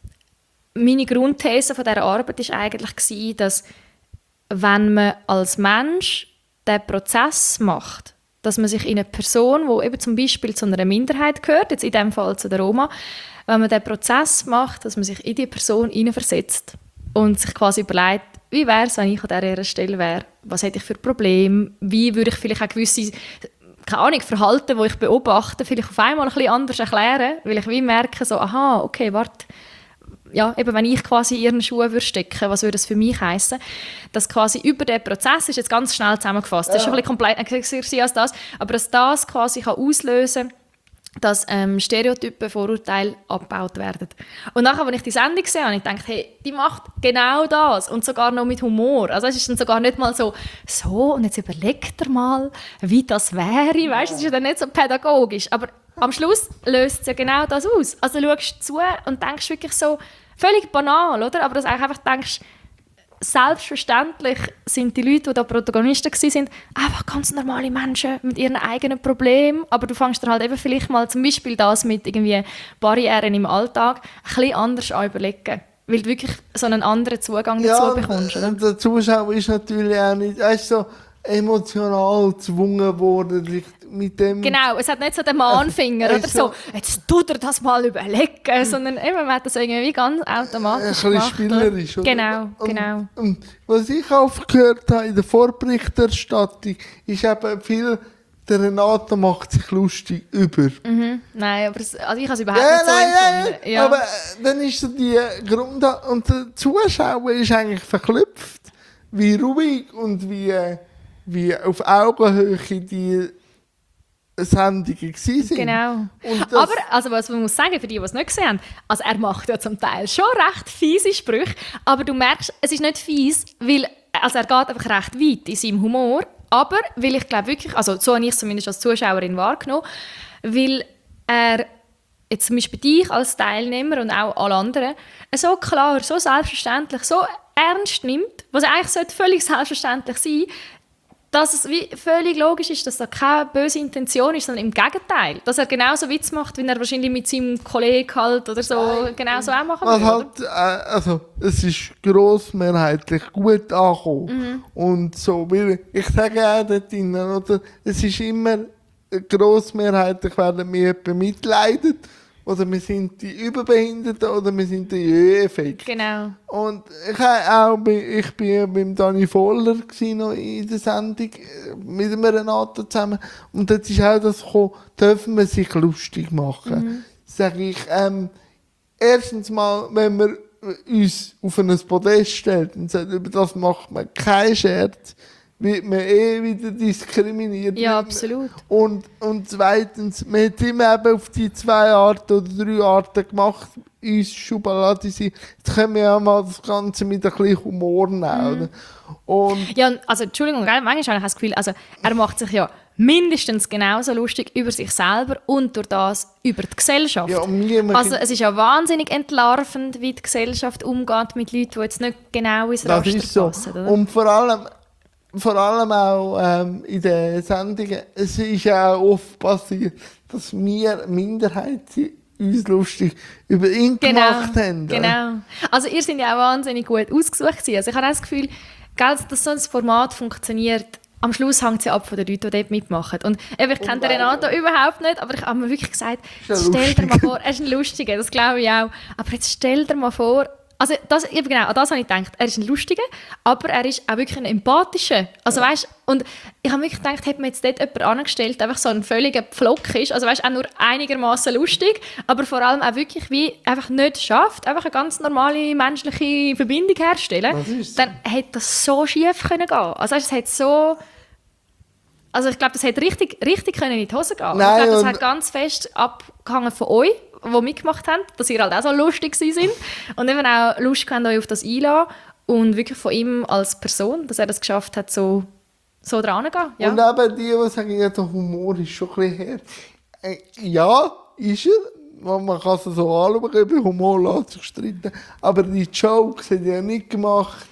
Speaker 2: meine Grundthese von dieser Arbeit war eigentlich, dass wenn man als Mensch den Prozess macht, dass man sich in eine Person, die eben zum Beispiel zu einer Minderheit gehört, jetzt in diesem Fall zu der Roma, wenn man den Prozess macht, dass man sich in die Person hineinversetzt und sich quasi überlegt, wie wäre es, wenn ich an dieser Stelle wäre, was hätte ich für Probleme, wie würde ich vielleicht auch gewisse, keine Ahnung, Verhalten, die ich beobachte, vielleicht auf einmal ein bisschen anders erklären, weil ich wie merke, so, aha, okay, warte, ja, eben wenn ich quasi in ihren Schuhen stecken würde, was würde das für mich heissen? Dass quasi über den Prozess, ist jetzt ganz schnell zusammengefasst, das ist ein bisschen komplexer als das, aber dass das quasi kann auslösen, dass Stereotypen, Vorurteile abgebaut werden. Und nachher, als ich die Sendung gesehen habe, ich dachte, hey, die macht genau das und sogar noch mit Humor. Also es ist dann sogar nicht mal so und jetzt überlegt er mal, wie das wäre, weißt, das ist ja dann nicht so pädagogisch, aber am Schluss löst es ja genau das aus. Also du schaust zu und denkst wirklich so, völlig banal, oder? Aber dass du einfach denkst, selbstverständlich sind die Leute, die da Protagonisten waren, einfach ganz normale Menschen mit ihren eigenen Problemen. Aber du fängst dir halt eben vielleicht mal zum Beispiel das mit irgendwie Barrieren im Alltag ein bisschen anders an überlegen. Weil du wirklich so einen anderen Zugang dazu bekommst, oder?
Speaker 1: Der Zuschauer ist natürlich auch nicht so emotional gezwungen worden, sich mit dem...
Speaker 2: Genau, es hat nicht so den Mahnfinger oder so, jetzt tut er das mal überlegen, sondern eben, man hat das irgendwie ganz automatisch
Speaker 1: gemacht. Ein bisschen spielerisch, oder?
Speaker 2: Genau.
Speaker 1: Und was ich oft gehört habe in der Vorberichterstattung, ist eben viel, der Renato macht sich lustig über.
Speaker 2: Nein, aber also ich habe es überhaupt nicht so empfunden.
Speaker 1: Ja. Aber dann ist so die Grund... Und der Zuschauer ist eigentlich verklüpft, wie ruhig und wie auf Augenhöhe die Sendungen waren.
Speaker 2: Genau. Aber also was man muss sagen, für die, die es nicht gesehen haben, also er macht ja zum Teil schon recht fiese Sprüche, aber du merkst, es ist nicht fies, weil also er geht einfach recht weit in seinem Humor, aber weil ich glaube wirklich, also so habe ich es zumindest als Zuschauerin wahrgenommen, weil er jetzt zum Beispiel dich als Teilnehmer und auch alle anderen so klar, so selbstverständlich, so ernst nimmt, was eigentlich völlig selbstverständlich sein sollte, dass es wie völlig logisch ist, dass da keine böse Intention ist, sondern im Gegenteil. Dass er genauso Witz macht, wie er wahrscheinlich mit seinem Kollegen halt oder so genauso auch machen würde.
Speaker 1: Halt, also, es ist grossmehrheitlich gut angekommen. Und so, weil ich sage auch dort drinnen, oder, es ist immer grossmehrheitlich, werden wir bemitleidet. Oder wir sind die Überbehinderten oder wir sind die Jöfig.
Speaker 2: Genau.
Speaker 1: Und ich bin beim Dani Voller noch in der Sendung mit dem Renato zusammen. Und dort ist auch das gekommen, dürfen wir sich lustig machen. Sage ich, erstens mal, wenn man uns auf ein Podest stellt und sagt, über das macht man keinen Scherz, wird man wieder diskriminiert.
Speaker 2: Ja, absolut.
Speaker 1: Und zweitens, man hat immer eben auf die 2 Arten oder 3 Arten gemacht, uns schubladisieren. Jetzt können wir ja mal das Ganze mit ein bisschen Humor nehmen. Und
Speaker 2: ja, also Entschuldigung, manchmal habe ich das Gefühl, also er macht sich ja mindestens genauso lustig über sich selber und durch das über die Gesellschaft.
Speaker 1: ja,
Speaker 2: Also es ist ja wahnsinnig entlarvend, wie die Gesellschaft umgeht mit Leuten, die jetzt nicht genau ins
Speaker 1: das
Speaker 2: Raster
Speaker 1: ist so.
Speaker 2: passen. Oder?
Speaker 1: Und vor allem auch in den Sendungen, es ist ja auch oft passiert, dass wir Minderheit sind, uns lustig über ihn gemacht haben.
Speaker 2: Genau. Also ihr seid ja auch wahnsinnig gut ausgesucht gewesen. Also ich habe auch das Gefühl, dass so ein Format funktioniert, am Schluss hängt es ja ab von den Leuten, die dort mitmachen. Und ich kenne den Renato überhaupt nicht, aber ich habe mir wirklich gesagt, stell dir mal vor, er ist ein Lustiger, das glaube ich auch. Aber jetzt stell dir mal vor, also genau, an das habe ich gedacht, er ist ein Lustiger, aber er ist auch wirklich ein Empathischer. Also weißt, und ich habe wirklich gedacht, hätte man jetzt dort jemanden angestellt, der einfach so ein völliger Pflock ist, also weißt, auch nur einigermaßen lustig, aber vor allem auch wirklich wie einfach nicht schafft, einfach eine ganz normale menschliche Verbindung herzustellen, dann hätte das so schief können gehen. Also weißt, es hätte so... Also ich glaube, das hätte richtig können in die Hose gehen.
Speaker 1: Nein,
Speaker 2: ich glaube, das hat ganz fest abgehangen von euch, die mitgemacht haben, dass ihr halt auch so lustig sind und eben auch Lust habt, euch auf das einzulassen und wirklich von ihm als Person, dass er das geschafft hat, so dran zu gehen. Ja.
Speaker 1: Und eben die sagen, ja, der Humor ist schon ein bisschen her. Ja, ist er. Man kann es so anschauen, über Humor lässt sich streiten. Aber die Jokes hat er ja nicht gemacht,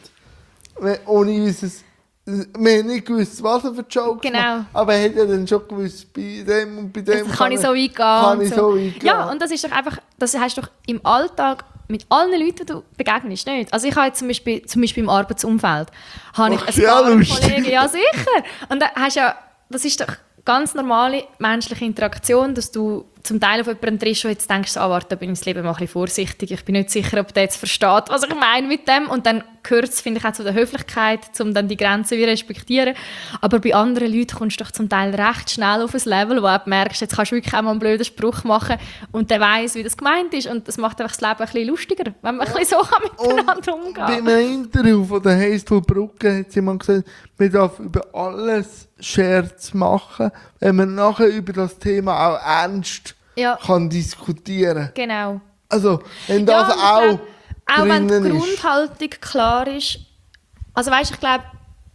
Speaker 1: ohne unser... Wir haben nicht gewusst, was er für Jokes macht, aber er hat ja dann schon gewusst, bei dem und bei dem
Speaker 2: kann ich so weit gehen.
Speaker 1: Kann ich so weit gehen.
Speaker 2: Ja, und das ist doch einfach, das hast du doch im Alltag mit allen Leuten, die du begegnest, nicht? Also ich habe jetzt zum Beispiel im Arbeitsumfeld, habe ich ein paar Kollegen, ja sicher, und da hast ja, das ist doch ganz normale menschliche Interaktion, dass du zum Teil auf jemanden triffst und jetzt denkst, warte, da bin ich das Leben mal ein bisschen vorsichtig, ich bin nicht sicher, ob der jetzt versteht, was ich meine mit dem. Und dann gehört es, finde ich, auch zu der Höflichkeit, um dann die Grenzen wieder respektieren. Aber bei anderen Leuten kommst du doch zum Teil recht schnell auf ein Level, wo du merkst, jetzt kannst du wirklich auch mal einen blöden Spruch machen und der weiss, wie das gemeint ist. Und das macht einfach das Leben ein bisschen lustiger, wenn man ein bisschen so miteinander umgehen kann.
Speaker 1: Bei einem Interview von der Heistel Brugge hat jemand gesagt, man darf über alles Scherz machen, wenn man nachher über das Thema auch ernst kann diskutieren.
Speaker 2: Genau.
Speaker 1: Also, wenn das auch
Speaker 2: wenn die
Speaker 1: ist.
Speaker 2: Grundhaltung klar ist. Also weißt, ich glaube,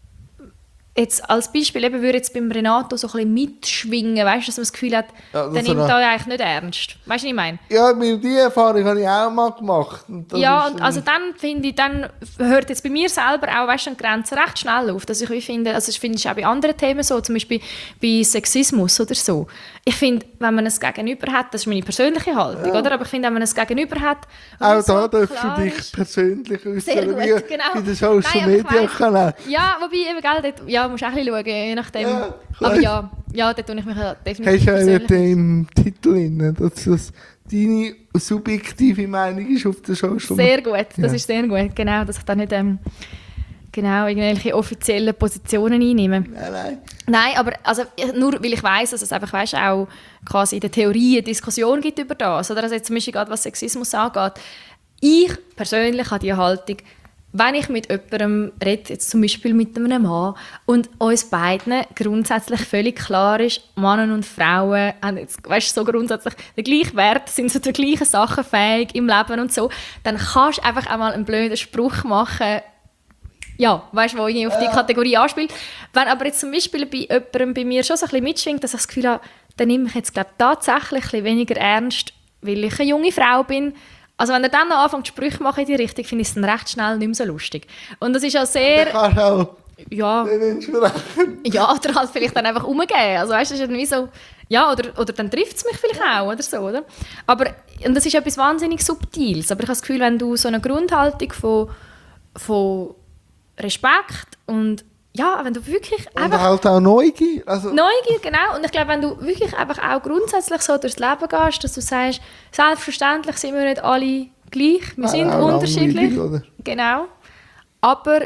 Speaker 2: jetzt als Beispiel eben würde jetzt beim Renato so ein bisschen mitschwingen, weißt, dass man das Gefühl hat, der nimmt da eigentlich nicht ernst. Weißt du, was ich meine?
Speaker 1: Ja, die Erfahrung habe ich auch mal gemacht. Und
Speaker 2: also dann finde ich, dann hört jetzt bei mir selber auch, weißt, die Grenze recht schnell auf. Dass ich finde, also ich finde es auch bei anderen Themen so, zum Beispiel bei Sexismus oder so. Ich finde, wenn man ein Gegenüber hat, das ist meine persönliche Haltung, oder? Aber ich finde, wenn man ein Gegenüber hat...
Speaker 1: Auch da darfst du dich persönlich äußern, wie
Speaker 2: genau.
Speaker 1: in den Social-Media-Kanälen.
Speaker 2: Ja, wobei eben, gell, dort musst du auch ein bisschen schauen, je nachdem.
Speaker 1: Ja,
Speaker 2: aber ja, dort tue ich mich definitiv
Speaker 1: hast du ja
Speaker 2: persönlich...
Speaker 1: im Titel drin, dass das deine subjektive Meinung ist auf der Social
Speaker 2: Media. Sehr gut, das ist sehr gut, genau, dass ich da nicht irgendwelche offiziellen Positionen einnehme. Nein, aber also, nur weil ich weiss, dass es einfach auch quasi in der Theorie eine Diskussion gibt über das, oder also jetzt zum Beispiel gerade was Sexismus angeht. Ich persönlich habe die Haltung, wenn ich mit jemandem rede, jetzt zum Beispiel mit einem Mann, und uns beiden grundsätzlich völlig klar ist, Männer und Frauen haben jetzt, weißt, so grundsätzlich den gleichen Wert, sind zu den gleichen Sachen fähig im Leben und so, dann kannst du einfach einmal einen blöden Spruch machen, ja, weißt du, wo ich auf die Kategorie anspielt. Wenn aber jetzt zum Beispiel bei jemandem bei mir schon so ein bisschen mitschwingt, dass ich das Gefühl habe, dann nehme ich jetzt tatsächlich ein bisschen weniger ernst, weil ich eine junge Frau bin. Also wenn er dann noch anfängt, Sprüche machen in die Richtung, finde ich es dann recht schnell nicht mehr so lustig. Und das ist auch sehr...
Speaker 1: kannst auch
Speaker 2: ja, ja, oder halt vielleicht dann einfach umgehen. Also weißt du, das ist irgendwie so... Ja, oder dann trifft es mich vielleicht auch, oder so, oder? Aber, und das ist etwas wahnsinnig Subtiles. Aber ich habe das Gefühl, wenn du so eine Grundhaltung von Respekt und ja, wenn du wirklich
Speaker 1: und einfach... halt auch Neugier.
Speaker 2: Neugier, genau. Und ich glaube, wenn du wirklich einfach auch grundsätzlich so durchs Leben gehst, dass du sagst, selbstverständlich sind wir nicht alle gleich, wir sind unterschiedlich. Genau. Aber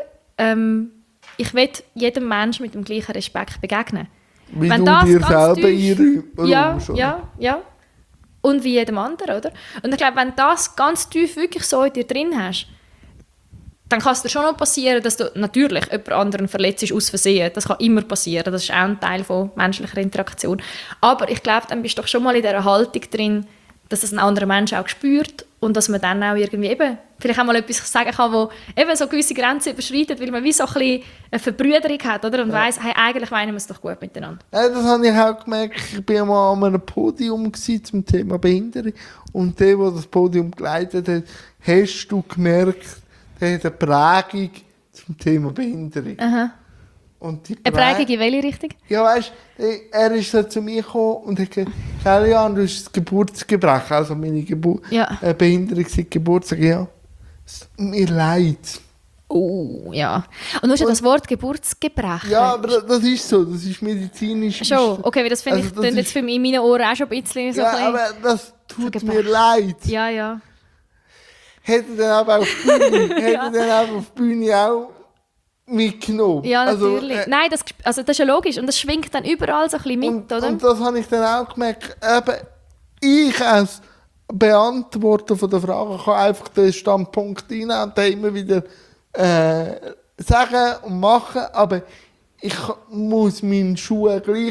Speaker 2: ich will jedem Menschen mit dem gleichen Respekt begegnen.
Speaker 1: Wie wenn du dir selber einräumst.
Speaker 2: Ja. und wie jedem anderen, oder? Und ich glaube, wenn du das ganz tief wirklich so in dir drin hast, dann kann es dir schon noch passieren, dass du natürlich jemand anderen verletzt aus Versehen. Das kann immer passieren. Das ist auch ein Teil von menschlicher Interaktion. Aber ich glaube, dann bist du doch schon mal in dieser Haltung drin, dass es ein anderer Mensch auch spürt und dass man dann auch irgendwie eben vielleicht auch mal etwas sagen kann, wo eben so gewisse Grenzen überschreitet, weil man wie so ein bisschen eine Verbrüderung hat, oder? Und weiss, hey, eigentlich meinen wir es doch gut miteinander.
Speaker 1: Ja, das habe ich auch gemerkt. Ich war mal an einem Podium zum Thema Behinderung und der das Podium geleitet hat, hast du gemerkt, der hat eine Prägung zum Thema Behinderung.
Speaker 2: Aha.
Speaker 1: Und die
Speaker 2: Eine Prägung in welche Richtung?
Speaker 1: Ja, weißt du, er ist so zu mir gekommen und hat gesagt, Kilian, du hast das Geburtsgebrechen, also meine Behinderung seit Geburtstag, ja. Es tut mir leid.
Speaker 2: Oh, ja. Und du hast ja das Wort Geburtsgebrechen.
Speaker 1: Ja, aber das ist so, das ist medizinisch.
Speaker 2: Schon, okay, weil das finde
Speaker 1: Also
Speaker 2: ich
Speaker 1: das
Speaker 2: jetzt
Speaker 1: ist-
Speaker 2: für mich in meinen Ohren auch schon ein bisschen so
Speaker 1: Ja,
Speaker 2: ein bisschen...
Speaker 1: aber das tut
Speaker 2: so
Speaker 1: mir
Speaker 2: Gebrechen.
Speaker 1: leid.
Speaker 2: Ja, ja.
Speaker 1: Hätte dann aber auf die Bühne, hätte dann aber auf die Bühne auch mitgenommen.
Speaker 2: Ja,
Speaker 1: Also,
Speaker 2: natürlich. Nein, das ist ja logisch. Und das schwingt dann überall so ein bisschen mit, oder?
Speaker 1: Und das habe ich dann auch gemerkt. Eben, ich als Beantworter von der Frage kann einfach den Standpunkt einnehmen und den immer wieder sagen und machen, aber ich muss meine Schuhe gleich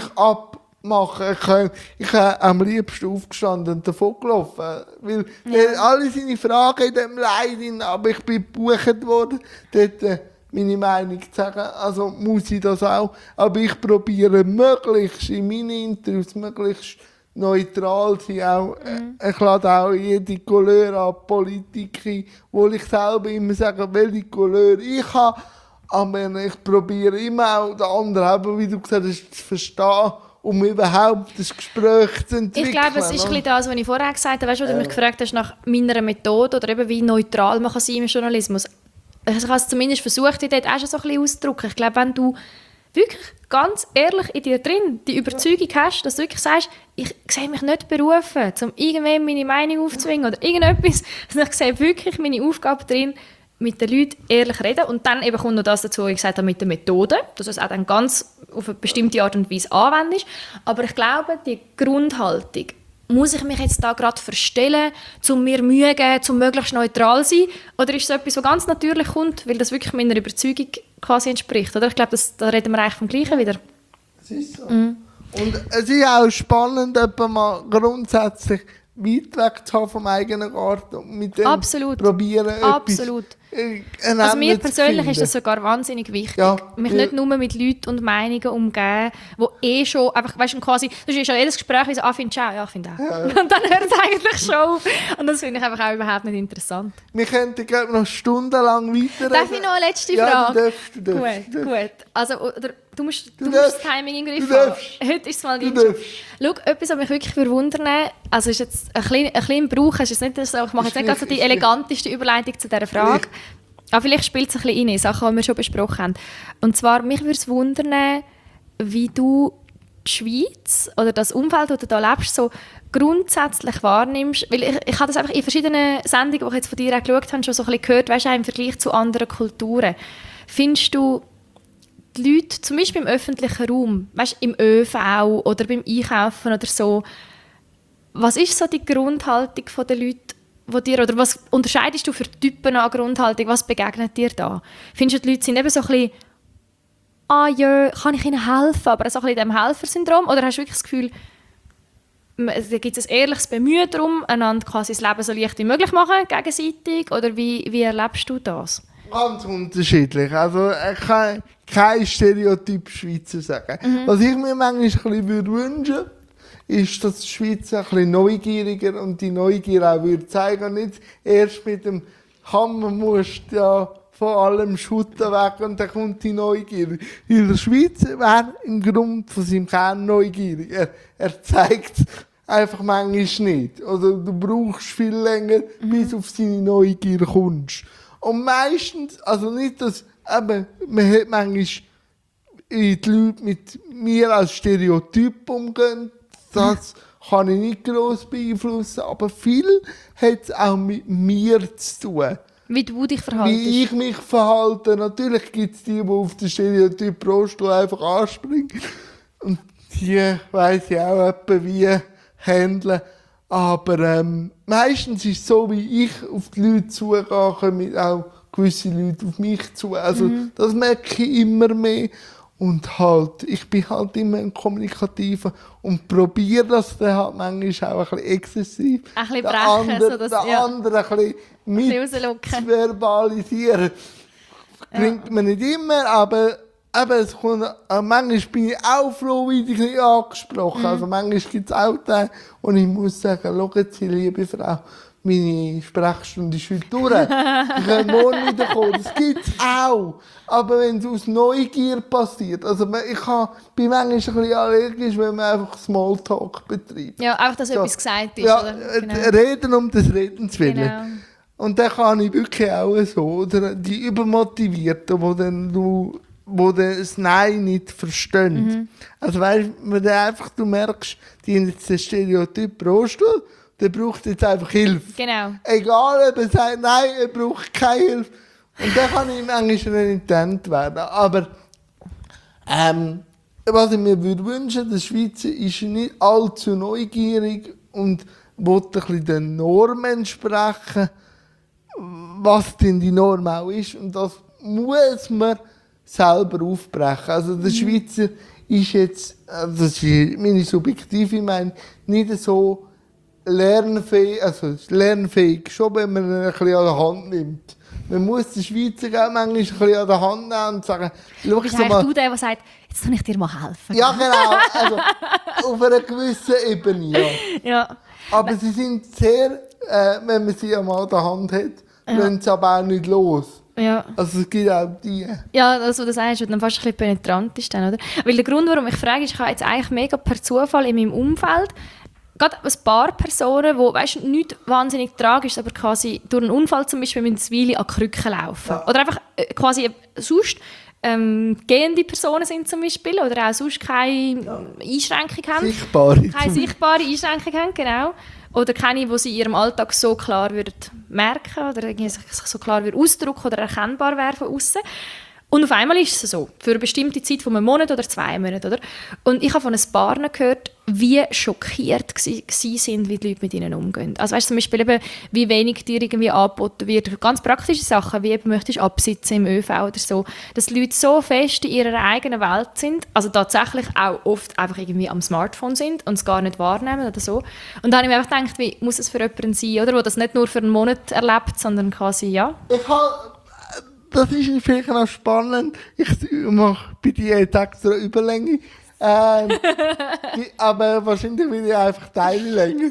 Speaker 1: abmachen. Ich habe am liebsten aufgestanden und davon gelaufen. Weil alle seine Fragen in dem Leid, aber ich bin gebucht worden, dort meine Meinung zu sagen. Also muss ich das auch. Aber ich probiere möglichst in meinen Interviews möglichst neutral zu sein. Auch, ich lade auch jede Couleur an Politik ein, wo ich selber immer sage, welche Couleur ich habe. Aber ich probiere immer auch den anderen, aber wie du gesagt hast, zu verstehen, um überhaupt das Gespräch zu entwickeln.
Speaker 2: Ich glaube, es ist ein bisschen das, was ich vorher gesagt habe, weißt, wo du mich gefragt hast nach meiner Methode oder eben wie neutral man kann sein im Journalismus. Ich habe es zumindest versucht, ich dort auch schon so ein bisschen auszudrücken. Ich glaube, wenn du wirklich ganz ehrlich in dir drin die Überzeugung hast, dass du wirklich sagst, ich sehe mich nicht berufen, um irgendwem meine Meinung aufzuzwingen oder irgendetwas, sondern ich sehe wirklich meine Aufgabe drin, mit den Leuten ehrlich reden. Und dann eben kommt noch das dazu, was ich gesagt habe, mit der Methode, dass du es auch dann ganz auf eine bestimmte Art und Weise anwendest. Aber ich glaube, die Grundhaltung, muss ich mich jetzt da gerade verstellen, um mir Mühe geben, um möglichst neutral zu sein? Oder ist es etwas, was ganz natürlich kommt, weil das wirklich meiner Überzeugung quasi entspricht? Oder? Ich glaube, da reden wir eigentlich vom Gleichen wieder.
Speaker 1: Das ist so. Und es ist auch spannend, etwa mal grundsätzlich weit weg zu haben vom eigenen Garten und mit dem
Speaker 2: Absolut.
Speaker 1: probieren,
Speaker 2: Absolut. Also mir persönlich ist das sogar wahnsinnig wichtig.
Speaker 1: Ja,
Speaker 2: mich nicht nur mit Leuten und Meinungen umgeben, die schon einfach, weißt du, quasi, das ist ja jedes Gespräch wie so, findest du auch? Ja, ich finde auch. Ja. Und dann hört es eigentlich schon auf. Und das finde ich einfach auch überhaupt nicht interessant.
Speaker 1: Wir könnten glaube noch stundenlang weiterreden.
Speaker 2: Darf ich noch eine letzte Frage?
Speaker 1: Ja, du darfst.
Speaker 2: Gut. Also, oder, du musst
Speaker 1: darfst.
Speaker 2: das Timing im Griff haben. Heute ist es mal dein Job. Schau, etwas, was mich wirklich verwundert, also ist jetzt ein kleiner Brauch, ist jetzt nicht so, ich mache jetzt nicht gerade so die eleganteste Überleitung zu dieser Frage. Aber vielleicht spielt es ein bisschen rein, Sachen, die wir schon besprochen haben. Und zwar, mich würde es wundern, wie du die Schweiz oder das Umfeld, das du da lebst, so grundsätzlich wahrnimmst. Weil ich habe das einfach in verschiedenen Sendungen, die ich jetzt von dir auch geschaut habe, schon so ein bisschen gehört, weißt du, im Vergleich zu anderen Kulturen. Findest du die Leute, zum Beispiel im öffentlichen Raum, weißt, im ÖV oder beim Einkaufen oder so, was ist so die Grundhaltung der Leute, oder was unterscheidest du für Typen an Grundhaltung? Was begegnet dir da? Findest du, die Leute sind eben so ein bisschen ja, kann ich ihnen helfen? Aber so ein bisschen in diesem Helfersyndrom? Oder hast du wirklich das Gefühl, da gibt es ein ehrliches Bemühen darum, einander quasi das Leben so leicht wie möglich machen, gegenseitig? Oder wie erlebst du das?
Speaker 1: Ganz unterschiedlich. Also ich kann kein Stereotyp Schweizer sagen. Was ich mir manchmal ein bisschen wünschen ist, dass die Schweizer ein bisschen neugieriger und die Neugier auch würde zeigen. Nicht erst mit dem Hammer musst du ja von allem Schutten weg und dann kommt die Neugier. Weil der Schweizer wäre im Grunde von seinem Kern neugierig. Er zeigt es einfach manchmal nicht. Oder du brauchst viel länger, bis du auf seine Neugier kommst. Und meistens, also nicht, dass eben, man hat manchmal die Leute mit mir als Stereotyp umgehen, das kann ich nicht gross beeinflussen, aber viel hat es auch mit mir zu tun.
Speaker 2: Wie du dich verhaltest?
Speaker 1: Wie ich mich verhalte. Natürlich gibt es die auf den Stereotyp Rosto einfach anspringen. Und die weiss ich auch etwa wie handeln. Aber meistens ist es so, wie ich auf die Leute zugehe, kommen auch gewisse Leute auf mich zu. Also das merke ich immer mehr. Und halt, ich bin halt immer ein Kommunikativer und probiere das dann halt manchmal auch ein bisschen exzessiv.
Speaker 2: Ein bisschen brechen, sodass
Speaker 1: andere ein bisschen mit zu verbalisieren. Klingt mir nicht immer, aber es kommt, manchmal bin ich auch froh, wie ich angesprochen. Also manchmal gibt es auch Tage, wo ich muss sagen, schauen Sie, liebe Frau, meine Sprechstunde ist heute durch. Ich kann morgen wieder kommen. Das gibt es auch. Aber wenn es aus Neugier passiert, also bin manchmal ein bisschen allergisch, wenn man einfach Smalltalk betreibt.
Speaker 2: Ja, einfach, dass etwas gesagt ist.
Speaker 1: Ja,
Speaker 2: oder? Genau.
Speaker 1: Reden um des Redens willen.
Speaker 2: Genau.
Speaker 1: Und dann kann ich wirklich auch so, oder die Übermotivierten, wo dann das Nein nicht verstehen. Also weißt du, merkst, die haben jetzt den Stereotyp Rollstuhl, der braucht jetzt einfach Hilfe.
Speaker 2: Genau.
Speaker 1: Egal, ob er sagt, nein, er braucht keine Hilfe. Und dann kann ich manchmal renitent werden. Aber was ich mir würde wünschen, der Schweizer ist nicht allzu neugierig und will ein bisschen den Normen entsprechen, was denn die Norm auch ist. Und das muss man selber aufbrechen. Also der Schweizer ist jetzt, das ist meine subjektive Meinung, nicht so lernfähig, also lernfähig, schon wenn man ihn ein bisschen an der Hand nimmt. Man muss den Schweizer auch manchmal ein bisschen an der Hand nehmen und sagen, schau
Speaker 2: Bist
Speaker 1: so mal.
Speaker 2: du der sagt, jetzt kann ich dir mal helfen?
Speaker 1: Ja, genau. Also, auf einer gewissen Ebene, ja.
Speaker 2: Ja.
Speaker 1: Aber sie sind sehr, wenn man sie einmal an der Hand hat, lassen sie aber auch nicht los.
Speaker 2: Ja.
Speaker 1: Also es gibt auch die.
Speaker 2: Ja, das, was du sagst, was dann fast ein bisschen penetrant ist. Dann, oder? Weil der Grund, warum ich frage, ist, ich habe jetzt eigentlich mega per Zufall in meinem Umfeld gerade ein paar Personen, die, weißt du, nicht wahnsinnig tragisch, aber quasi durch einen Unfall zum Beispiel mit einer Weile an Krücken laufen. Ja. Oder einfach quasi sonst gehende Personen sind zum Beispiel oder auch sonst keine Einschränkung haben. Keine sichtbare Einschränkung haben, genau. Oder keine, die sie in ihrem Alltag so klar würden merken oder sich so klar würden ausdrücken oder erkennbar wäre von außen. Und auf einmal ist es so, für eine bestimmte Zeit von einem Monat oder 2 Monaten. Oder? Und ich habe von ein paar gehört, wie schockiert sie sind, wie die Leute mit ihnen umgehen. Also weißt du, zum Beispiel eben, wie wenig dir irgendwie angeboten wird. Ganz praktische Sachen, wie eben möchtest du absitzen im ÖV oder so. Dass die Leute so fest in ihrer eigenen Welt sind, also tatsächlich auch oft einfach irgendwie am Smartphone sind und es gar nicht wahrnehmen oder so. Und da habe ich mir einfach gedacht, wie muss es für jemanden sein, oder, der das nicht nur für einen Monat erlebt, sondern quasi, ja.
Speaker 1: Das ist vielleicht noch spannend. Ich mache bei dir jetzt extra Überlänge. Aber wahrscheinlich will ich einfach Teile länger.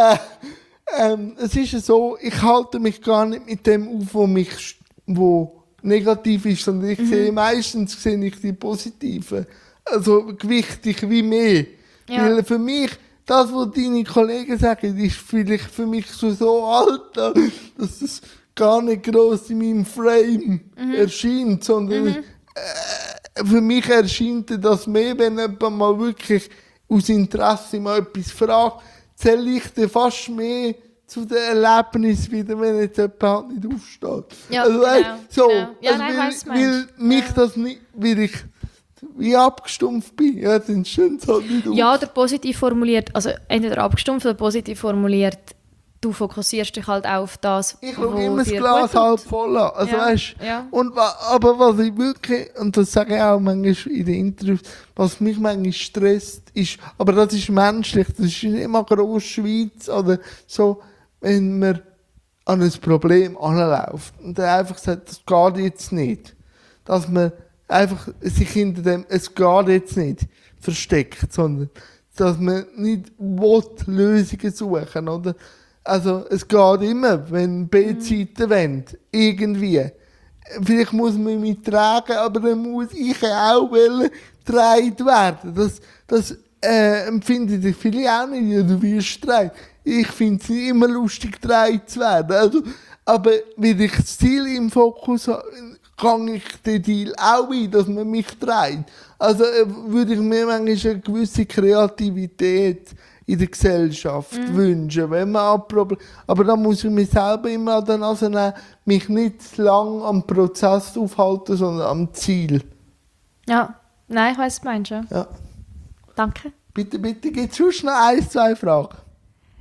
Speaker 1: Es ist so, ich halte mich gar nicht mit dem auf, wo negativ ist, sondern ich sehe meistens die Positiven. Also gewichtig wie mehr. Ja. Weil für mich, das, was deine Kollegen sagen, ist vielleicht für mich so alt, dass es gar nicht gross in meinem Frame erscheint, sondern für mich erscheint das mehr, wenn jemand mal wirklich aus Interesse mal etwas fragt, zähle ich dann fast mehr zu den Erlebnissen wieder, wenn jetzt jemand halt nicht aufsteht. Ja, also, genau, so, genau. Ja, also, weil mich das nicht, weil ich wie abgestumpft bin, ja, dann stimmt es halt nicht auf.
Speaker 2: Ja, oder positiv formuliert, also entweder abgestumpft oder positiv formuliert, du fokussierst dich halt auch auf das,
Speaker 1: ich schaue immer das Glas halb voll an. Also,
Speaker 2: ja,
Speaker 1: weißt,
Speaker 2: ja.
Speaker 1: Aber was ich wirklich, und das sage ich auch manchmal in den Interviews, was mich manchmal stresst, ist, aber das ist menschlich, das ist nicht immer Grossschweiz oder so, wenn man an ein Problem anläuft und dann einfach sagt, das geht jetzt nicht. Dass man einfach sich hinter dem, es geht jetzt nicht, versteckt, sondern dass man nicht Lösungen suchen will, oder? Also, es geht immer, wenn B-Seiten wollen, irgendwie. Vielleicht muss man mich tragen, aber dann muss ich auch getragen werden. Das empfindet ich vielleicht auch nicht, ja, du wirst tragen. Ich finde es nicht immer lustig, getragen zu werden. Also, aber wenn ich das Ziel im Fokus habe, kann ich den Deal auch ein, dass man mich trägt. Also würde ich mir manchmal eine gewisse Kreativität in der Gesellschaft wünschen, wenn man aber da muss ich mich selber immer an der Nase nehmen, mich nicht zu lang am Prozess aufhalten, sondern am Ziel.
Speaker 2: Ja, nein, ich weiss, was du meinst.
Speaker 1: Ja.
Speaker 2: Danke.
Speaker 1: Bitte, gibt es sonst noch 1, 2 Fragen?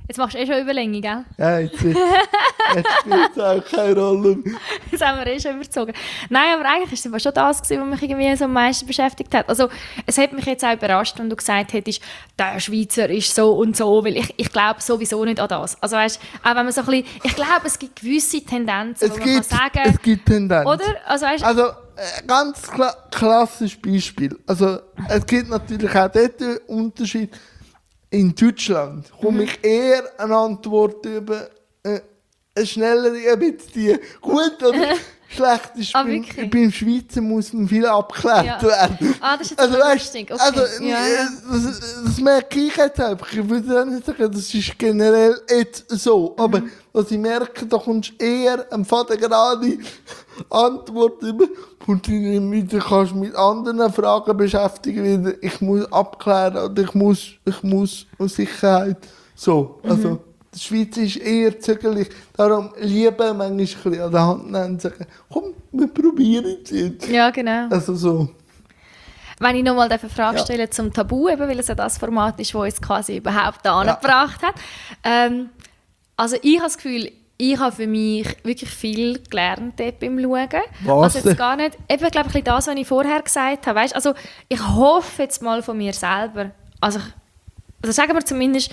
Speaker 2: Jetzt machst du schon Überlänge, gell?
Speaker 1: Ja, jetzt spielt es auch keine Rolle mehr.
Speaker 2: Das haben wir schon überzogen. Nein, aber eigentlich war es schon das, was mich irgendwie so am meisten beschäftigt hat. Also, es hat mich jetzt auch überrascht, wenn du gesagt hättest, der Schweizer ist so und so, weil ich glaube sowieso nicht an das. Also weißt, auch wenn man so ein bisschen, ich glaube, es gibt gewisse Tendenzen, wo man kann sagen...
Speaker 1: Es gibt Tendenzen.
Speaker 2: Oder? Also, weißt,
Speaker 1: ganz klassisches Beispiel. Also, es gibt natürlich auch dort einen Unterschied. In Deutschland komme ich eher eine Antwort über eine schnellere, ein bisschen gut oder schlecht ist. Beim Schweizer muss man viel abgeklärt werden.
Speaker 2: Das ist jetzt lustig. Okay.
Speaker 1: Das merke ich jetzt einfach. Ich würde nicht sagen, das ist generell jetzt so. Aber was ich merke, da kommst du eher eine fadengerade Antwort über und dann kannst du mit anderen Fragen beschäftigen, wie ich muss abklären oder ich muss aus Sicherheit. So, also die Schweiz ist eher zögerlich. Darum liebe manchmal ein bisschen an der Hand nehmen und sagen, komm, wir probieren es jetzt.
Speaker 2: Ja, genau.
Speaker 1: Also so.
Speaker 2: Wenn ich nochmal eine Frage stelle zum Tabu, eben, weil es ja das Format ist, das uns quasi überhaupt angebracht hat. Also ich habe das Gefühl, ich habe für mich wirklich viel gelernt dort beim Schauen.
Speaker 1: Was
Speaker 2: also jetzt gar nicht, eben, glaube ich, das, was ich vorher gesagt habe. Weißt? Also ich hoffe jetzt mal von mir selber, also sagen wir zumindest,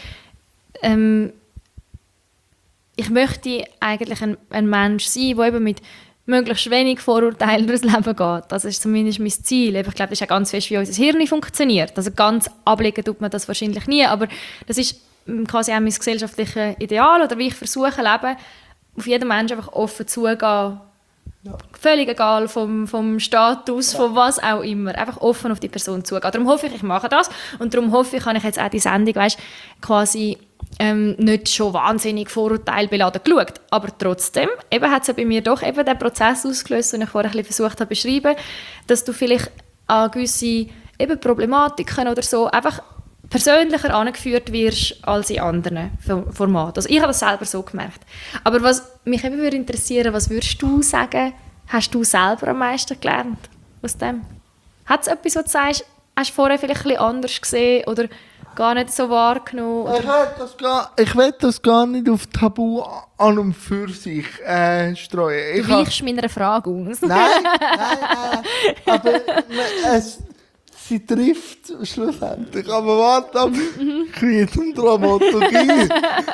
Speaker 2: ich möchte eigentlich ein Mensch sein, der eben mit möglichst wenig Vorurteilen durchs Leben geht. Das ist zumindest mein Ziel. Ich glaube, das ist auch ganz fest, wie unser Hirn funktioniert. Also ganz ablegen tut man das wahrscheinlich nie, aber das ist quasi auch mein gesellschaftliches Ideal oder wie ich versuche, Leben auf jeden Menschen einfach offen zugehen. Ja. Völlig egal vom Status, von was auch immer. Einfach offen auf die Person zugehen. Darum hoffe ich mache das und darum hoffe ich, habe ich jetzt auch die Sendung, weißt, quasi nicht schon wahnsinnig vorurteilbeladen geschaut. Aber trotzdem eben hat es ja bei mir doch eben den Prozess ausgelöst, den ich vorher ein bisschen versucht habe zu beschreiben, dass du vielleicht an gewisse eben Problematiken oder so einfach persönlicher angeführt wirst als in anderen Formaten. Also ich habe das selber so gemerkt. Aber was mich eben würde interessieren, was würdest du sagen, hast du selber am meisten gelernt aus dem? Hat es etwas, was du sagst, hast du vorher vielleicht ein bisschen anders gesehen oder gar nicht so wahrgenommen?
Speaker 1: Ich will das gar nicht auf Tabu an und für sich streuen.
Speaker 2: Du weichst meiner Frage aus.
Speaker 1: Nein. Aber sie trifft schlussendlich. Aber warte ab, ich kriege zum Dramaturgie.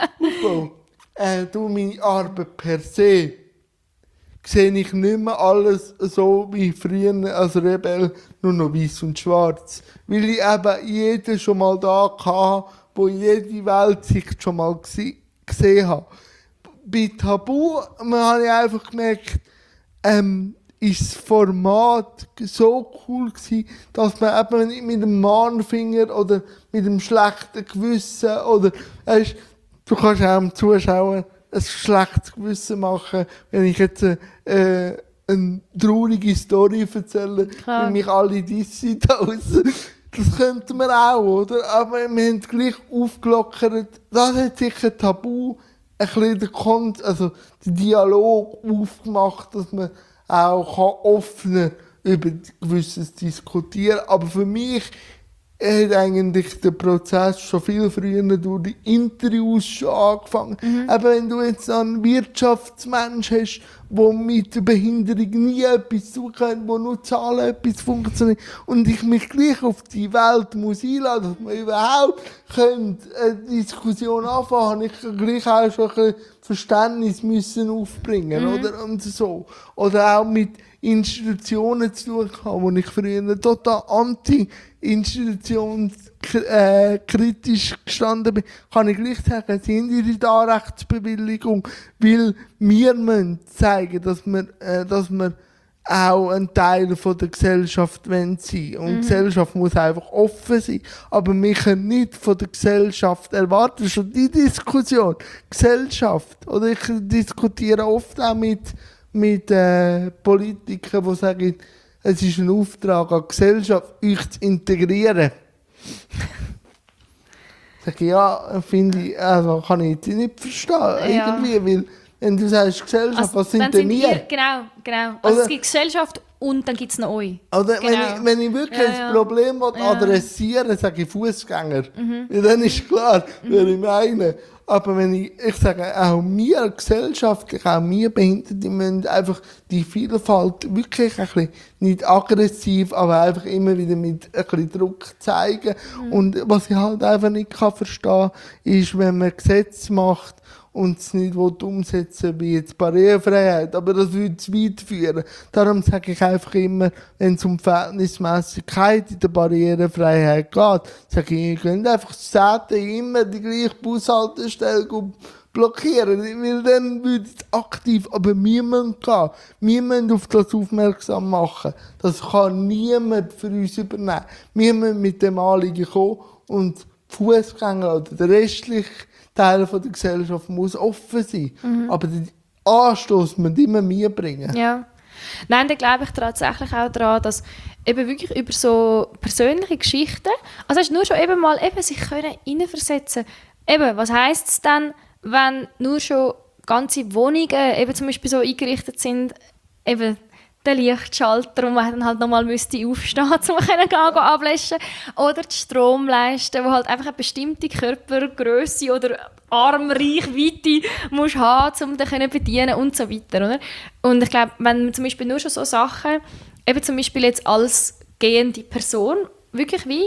Speaker 1: Du, meine Arbeit per se, sehe ich nicht mehr alles so wie früher als Rebell, nur noch weiß und schwarz. Weil ich eben jeden schon mal da hatte, wo jede Weltsicht schon mal gesehen hat. Bei Tabu habe ich einfach gemerkt, ist das Format so cool gewesen, dass man eben nicht mit dem Mahnfinger oder mit dem schlechten Gewissen oder du kannst auch dem Zuschauer ein schlechtes Gewissen machen, wenn ich jetzt eine traurige Story erzähle, weil mich alle dissen draussen. Das könnten wir auch, oder? Aber wir haben gleich aufgelockert. Das hat sicher Tabu ein bisschen den Dialog aufgemacht, dass man auch offener über Gewisses diskutieren kann. Aber für mich hat eigentlich der Prozess schon viel früher durch die Interviews schon angefangen. Aber wenn du jetzt einen Wirtschaftsmensch hast, der mit der Behinderung nie etwas zu tun hat, wo nur Zahlen etwas funktionieren und ich mich gleich auf die Welt muss einladen, dass wir überhaupt eine Diskussion anfangen, habe ich gleich auch schon ein Verständnis müssen aufbringen, oder? Und so. Oder auch mit Institutionen zu tun haben, wo ich früher total anti-institutionskritisch gestanden bin, kann ich gleich sagen, sie haben ihre Darrechtsbewilligung, weil wir müssen zeigen, dass wir auch ein Teil von der Gesellschaft sein wollen. Und die Gesellschaft muss einfach offen sein. Aber wir können nicht von der Gesellschaft erwarten, schon die Diskussion, Gesellschaft, oder ich diskutiere oft auch mit Politikern, die sagen, es ist ein Auftrag an die Gesellschaft, euch zu integrieren. Ich sage, ja, finde ich, also kann ich jetzt nicht verstehen. Ja. Irgendwie, weil, wenn du sagst Gesellschaft, also, was sind denn wir?
Speaker 2: Genau. Also es gibt Gesellschaft und dann gibt es noch euch.
Speaker 1: Oder genau. wenn ich wirklich ein Problem adressieren will, sage ich Fußgänger. Ja, dann ist klar, wer ich meine. Aber wenn ich sage, auch wir gesellschaftlich, auch wir Behinderte müssen einfach die Vielfalt wirklich ein bisschen, nicht aggressiv, aber einfach immer wieder mit ein bisschen Druck zeigen. Und was ich halt einfach nicht verstehen kann, ist, wenn man Gesetze macht, und es nicht umsetzen wie jetzt Barrierefreiheit, aber das würde zu weit führen. Darum sage ich einfach immer, wenn es um Verhältnismäßigkeit in der Barrierefreiheit geht, sage ich, ihr könnt einfach Städte immer die gleiche Bushaltestelle blockieren, weil dann würde es aktiv, aber wir müssen gehen. Wir müssen auf das aufmerksam machen. Das kann niemand für uns übernehmen. Wir müssen mit dem Anliegen kommen und die Fußgänger oder der restliche Teil der Gesellschaft muss offen sein. Aber den Anstoß müssen immer wir bringen.
Speaker 2: Ja. Nein, da glaube ich tatsächlich auch daran, dass eben wirklich über so persönliche Geschichten, also hast du nur schon eben mal eben sich können hineinversetzen. Eben, was heisst es dann, wenn nur schon ganze Wohnungen eben zum Beispiel so eingerichtet sind, eben der Lichtschalter, und man dann halt nochmal aufstehen müsste, um gehen ablesen. Oder die Stromleiste, wo halt einfach eine bestimmte Körpergrösse oder Armreichweite musst haben, um den bedienen und so weiter. Oder? Und ich glaube, wenn man zum Beispiel nur schon so Sachen, eben zum Beispiel jetzt als gehende Person, wirklich wie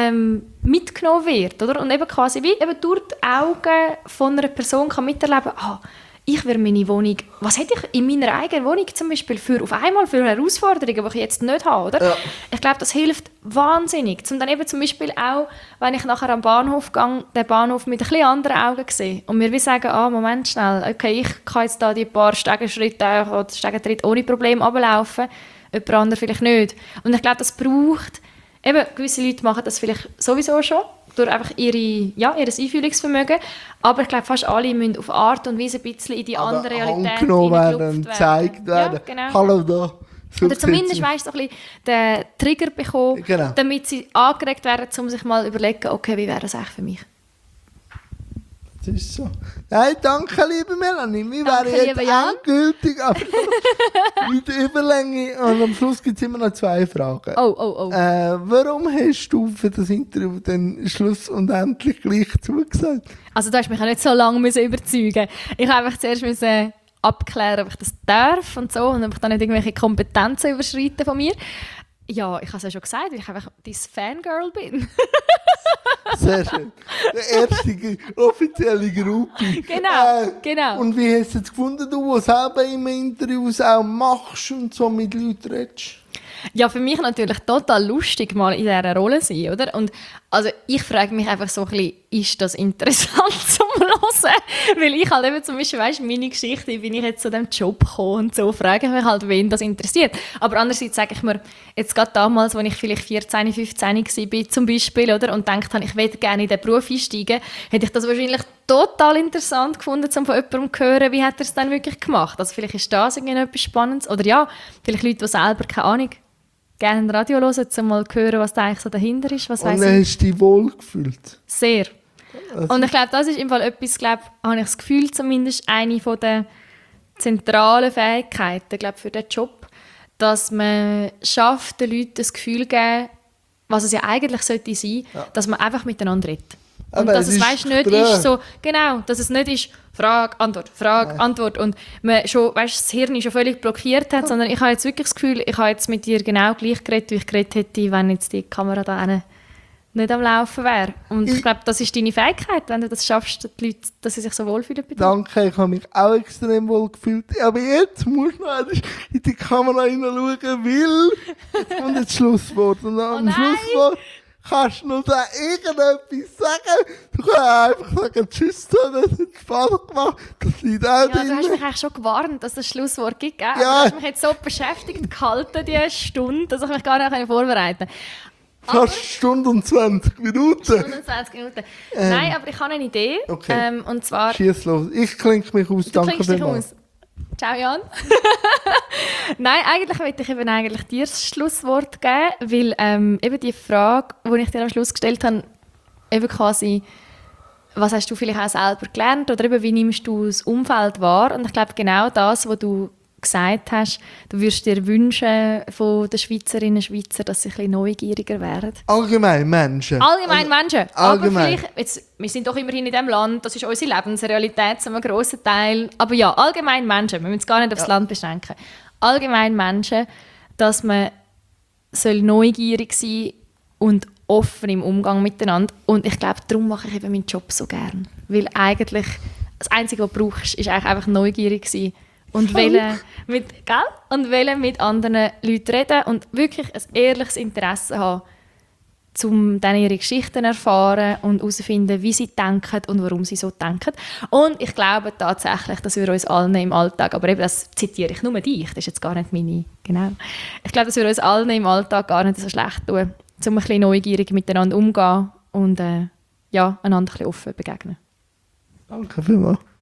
Speaker 2: mitgenommen wird. Oder? Und eben quasi wie eben durch die Augen von einer Person kann miterleben, ich wäre meine Wohnung, was hätte ich in meiner eigenen Wohnung zum Beispiel auf einmal für Herausforderungen, die ich jetzt nicht habe, oder? Ja. Ich glaube, das hilft wahnsinnig. Zum dann eben zum Beispiel auch, wenn ich nachher am Bahnhof gehe, den Bahnhof mit ein bisschen anderen Augen sehe und mir wie sagen, Moment schnell, okay, ich kann jetzt da die paar Stegenschritte oder Stegentritte ohne Probleme runterlaufen, jemand anderes vielleicht nicht. Und ich glaube, das braucht, eben gewisse Leute machen das vielleicht sowieso schon, durch einfach ihr Einfühlungsvermögen. Aber ich glaube, fast alle müssen auf Art und Weise ein bisschen in die andere Realität
Speaker 1: angenommen werden, gezeigt werden.
Speaker 2: Ja, genau.
Speaker 1: Hallo da.
Speaker 2: Oder zumindest weißt, so ein bisschen den Trigger bekommen,
Speaker 1: genau,
Speaker 2: damit sie angeregt werden, um sich mal zu überlegen, okay, wie wäre das eigentlich für mich?
Speaker 1: Das ist so. Nein, danke, liebe Melanie. Wir wären jetzt endgültig mit der Überlänge. Und am Schluss gibt es immer noch 2 Fragen.
Speaker 2: Oh.
Speaker 1: Warum hast du für das Interview den Schluss und endlich gleich zugesagt?
Speaker 2: Also du hast mich ja nicht so lange überzeugen. Ich habe einfach zuerst abklären, ob ich das darf und so, und ob ich dann nicht irgendwelche Kompetenzen überschreiten von mir. Ja, ich habe es ja schon gesagt, weil ich einfach dein Fangirl bin.
Speaker 1: Sehr schön. Der erste offizielle Gruppe.
Speaker 2: Genau.
Speaker 1: Und wie hast du es gefunden, du selber immer Interviews auch machst und so mit Leuten redest?
Speaker 2: Ja, für mich natürlich total lustig, mal in dieser Rolle zu sein, oder? Und also ich frage mich einfach so ein bisschen, ist das interessant zum Hören? Weil ich halt eben zum Beispiel, weißt, meine Geschichte, wie bin ich jetzt zu diesem Job gekommen und so, frage ich mich halt, wen das interessiert. Aber andererseits sage ich mir, jetzt gerade damals, als ich vielleicht 14, 15 war zum Beispiel, oder? Und gedacht habe, ich würde gerne in diesen Beruf einsteigen, hätte ich das wahrscheinlich total interessant gefunden, um von jemandem zu hören, wie hat er es dann wirklich gemacht. Also vielleicht ist das etwas Spannendes. Oder ja, vielleicht Leute, die selber, keine Ahnung, gerne Radio hören, um mal zu hören, was da eigentlich so dahinter ist. Was
Speaker 1: und dann hast du dich wohl gefühlt?
Speaker 2: Sehr. Und ich glaube, das ist im Fall etwas, habe ich das Gefühl, zumindest eine der zentralen Fähigkeiten, für den Job, dass man schafft, den Leuten das Gefühl geben, was es ja eigentlich sollte sein, dass man einfach miteinander redet. Und dass es nicht ist so, genau, dass es nicht ist Frage, Antwort und man schon, das Hirn schon völlig blockiert hat, sondern ich habe jetzt wirklich das Gefühl, ich habe jetzt mit dir genau gleich geredet, wie ich geredet hätte, wenn jetzt die Kamera da nicht am Laufen wäre. Und ich glaube, das ist deine Fähigkeit, wenn du das schaffst, die Leute, dass sie sich so wohlfühlen bei dir.
Speaker 1: Danke, ich habe mich auch extrem wohl gefühlt. Aber jetzt musst du noch in die Kamera hineinschauen, weil jetzt kommt das Schlusswort. Und am Schlusswort kannst du noch irgendetwas sagen. Du kannst einfach sagen, tschüss, das hat Spaß gemacht. Das liegt auch drin.
Speaker 2: Du hast mich eigentlich schon gewarnt, dass es das Schlusswort gibt. Gell? Ja. Du hast mich jetzt so beschäftigt gehalten, diese Stunde, dass ich mich gar nicht vorbereiten konnte.
Speaker 1: Fast Stunde und 20 Minuten.
Speaker 2: Stunde und 20 Minuten. Nein, aber ich habe eine Idee.
Speaker 1: Okay.
Speaker 2: Und zwar...
Speaker 1: Schieß los. Ich klinke mich aus. Danke vielmals.
Speaker 2: Ciao, Jan. Nein, eigentlich wollte ich eigentlich dir das Schlusswort geben, weil eben die Frage, die ich dir am Schluss gestellt habe, eben quasi, was hast du vielleicht auch selber gelernt oder eben, wie nimmst du das Umfeld wahr? Und ich glaube, genau das, was du gesagt hast, du würdest dir wünschen von den Schweizerinnen und Schweizer, dass sie ein bisschen neugieriger werden?
Speaker 1: Allgemein Menschen.
Speaker 2: Allgemein Menschen.
Speaker 1: allgemein.
Speaker 2: Aber vielleicht, jetzt, wir sind doch immerhin in diesem Land, das ist unsere Lebensrealität zu einem grossen Teil. Aber ja, allgemein Menschen, wir müssen es gar nicht aufs Land beschränken. Allgemein Menschen, dass man soll neugierig sein und offen im Umgang miteinander. Und ich glaube, darum mache ich eben meinen Job so gern. Weil eigentlich das Einzige, was du brauchst, ist eigentlich einfach neugierig sein. Und wollen mit anderen Leuten reden und wirklich ein ehrliches Interesse haben, um dann ihre Geschichten erfahren und herauszufinden, wie sie denken und warum sie so denken. Und ich glaube tatsächlich, dass wir uns allen im Alltag, aber eben das zitiere ich nur dich, das ist jetzt gar nicht meine, genau. Ich glaube, dass wir uns allen im Alltag gar nicht so schlecht tun, um ein bisschen neugierig miteinander umzugehen und einander ein bisschen offen begegnen.
Speaker 1: Danke vielmals.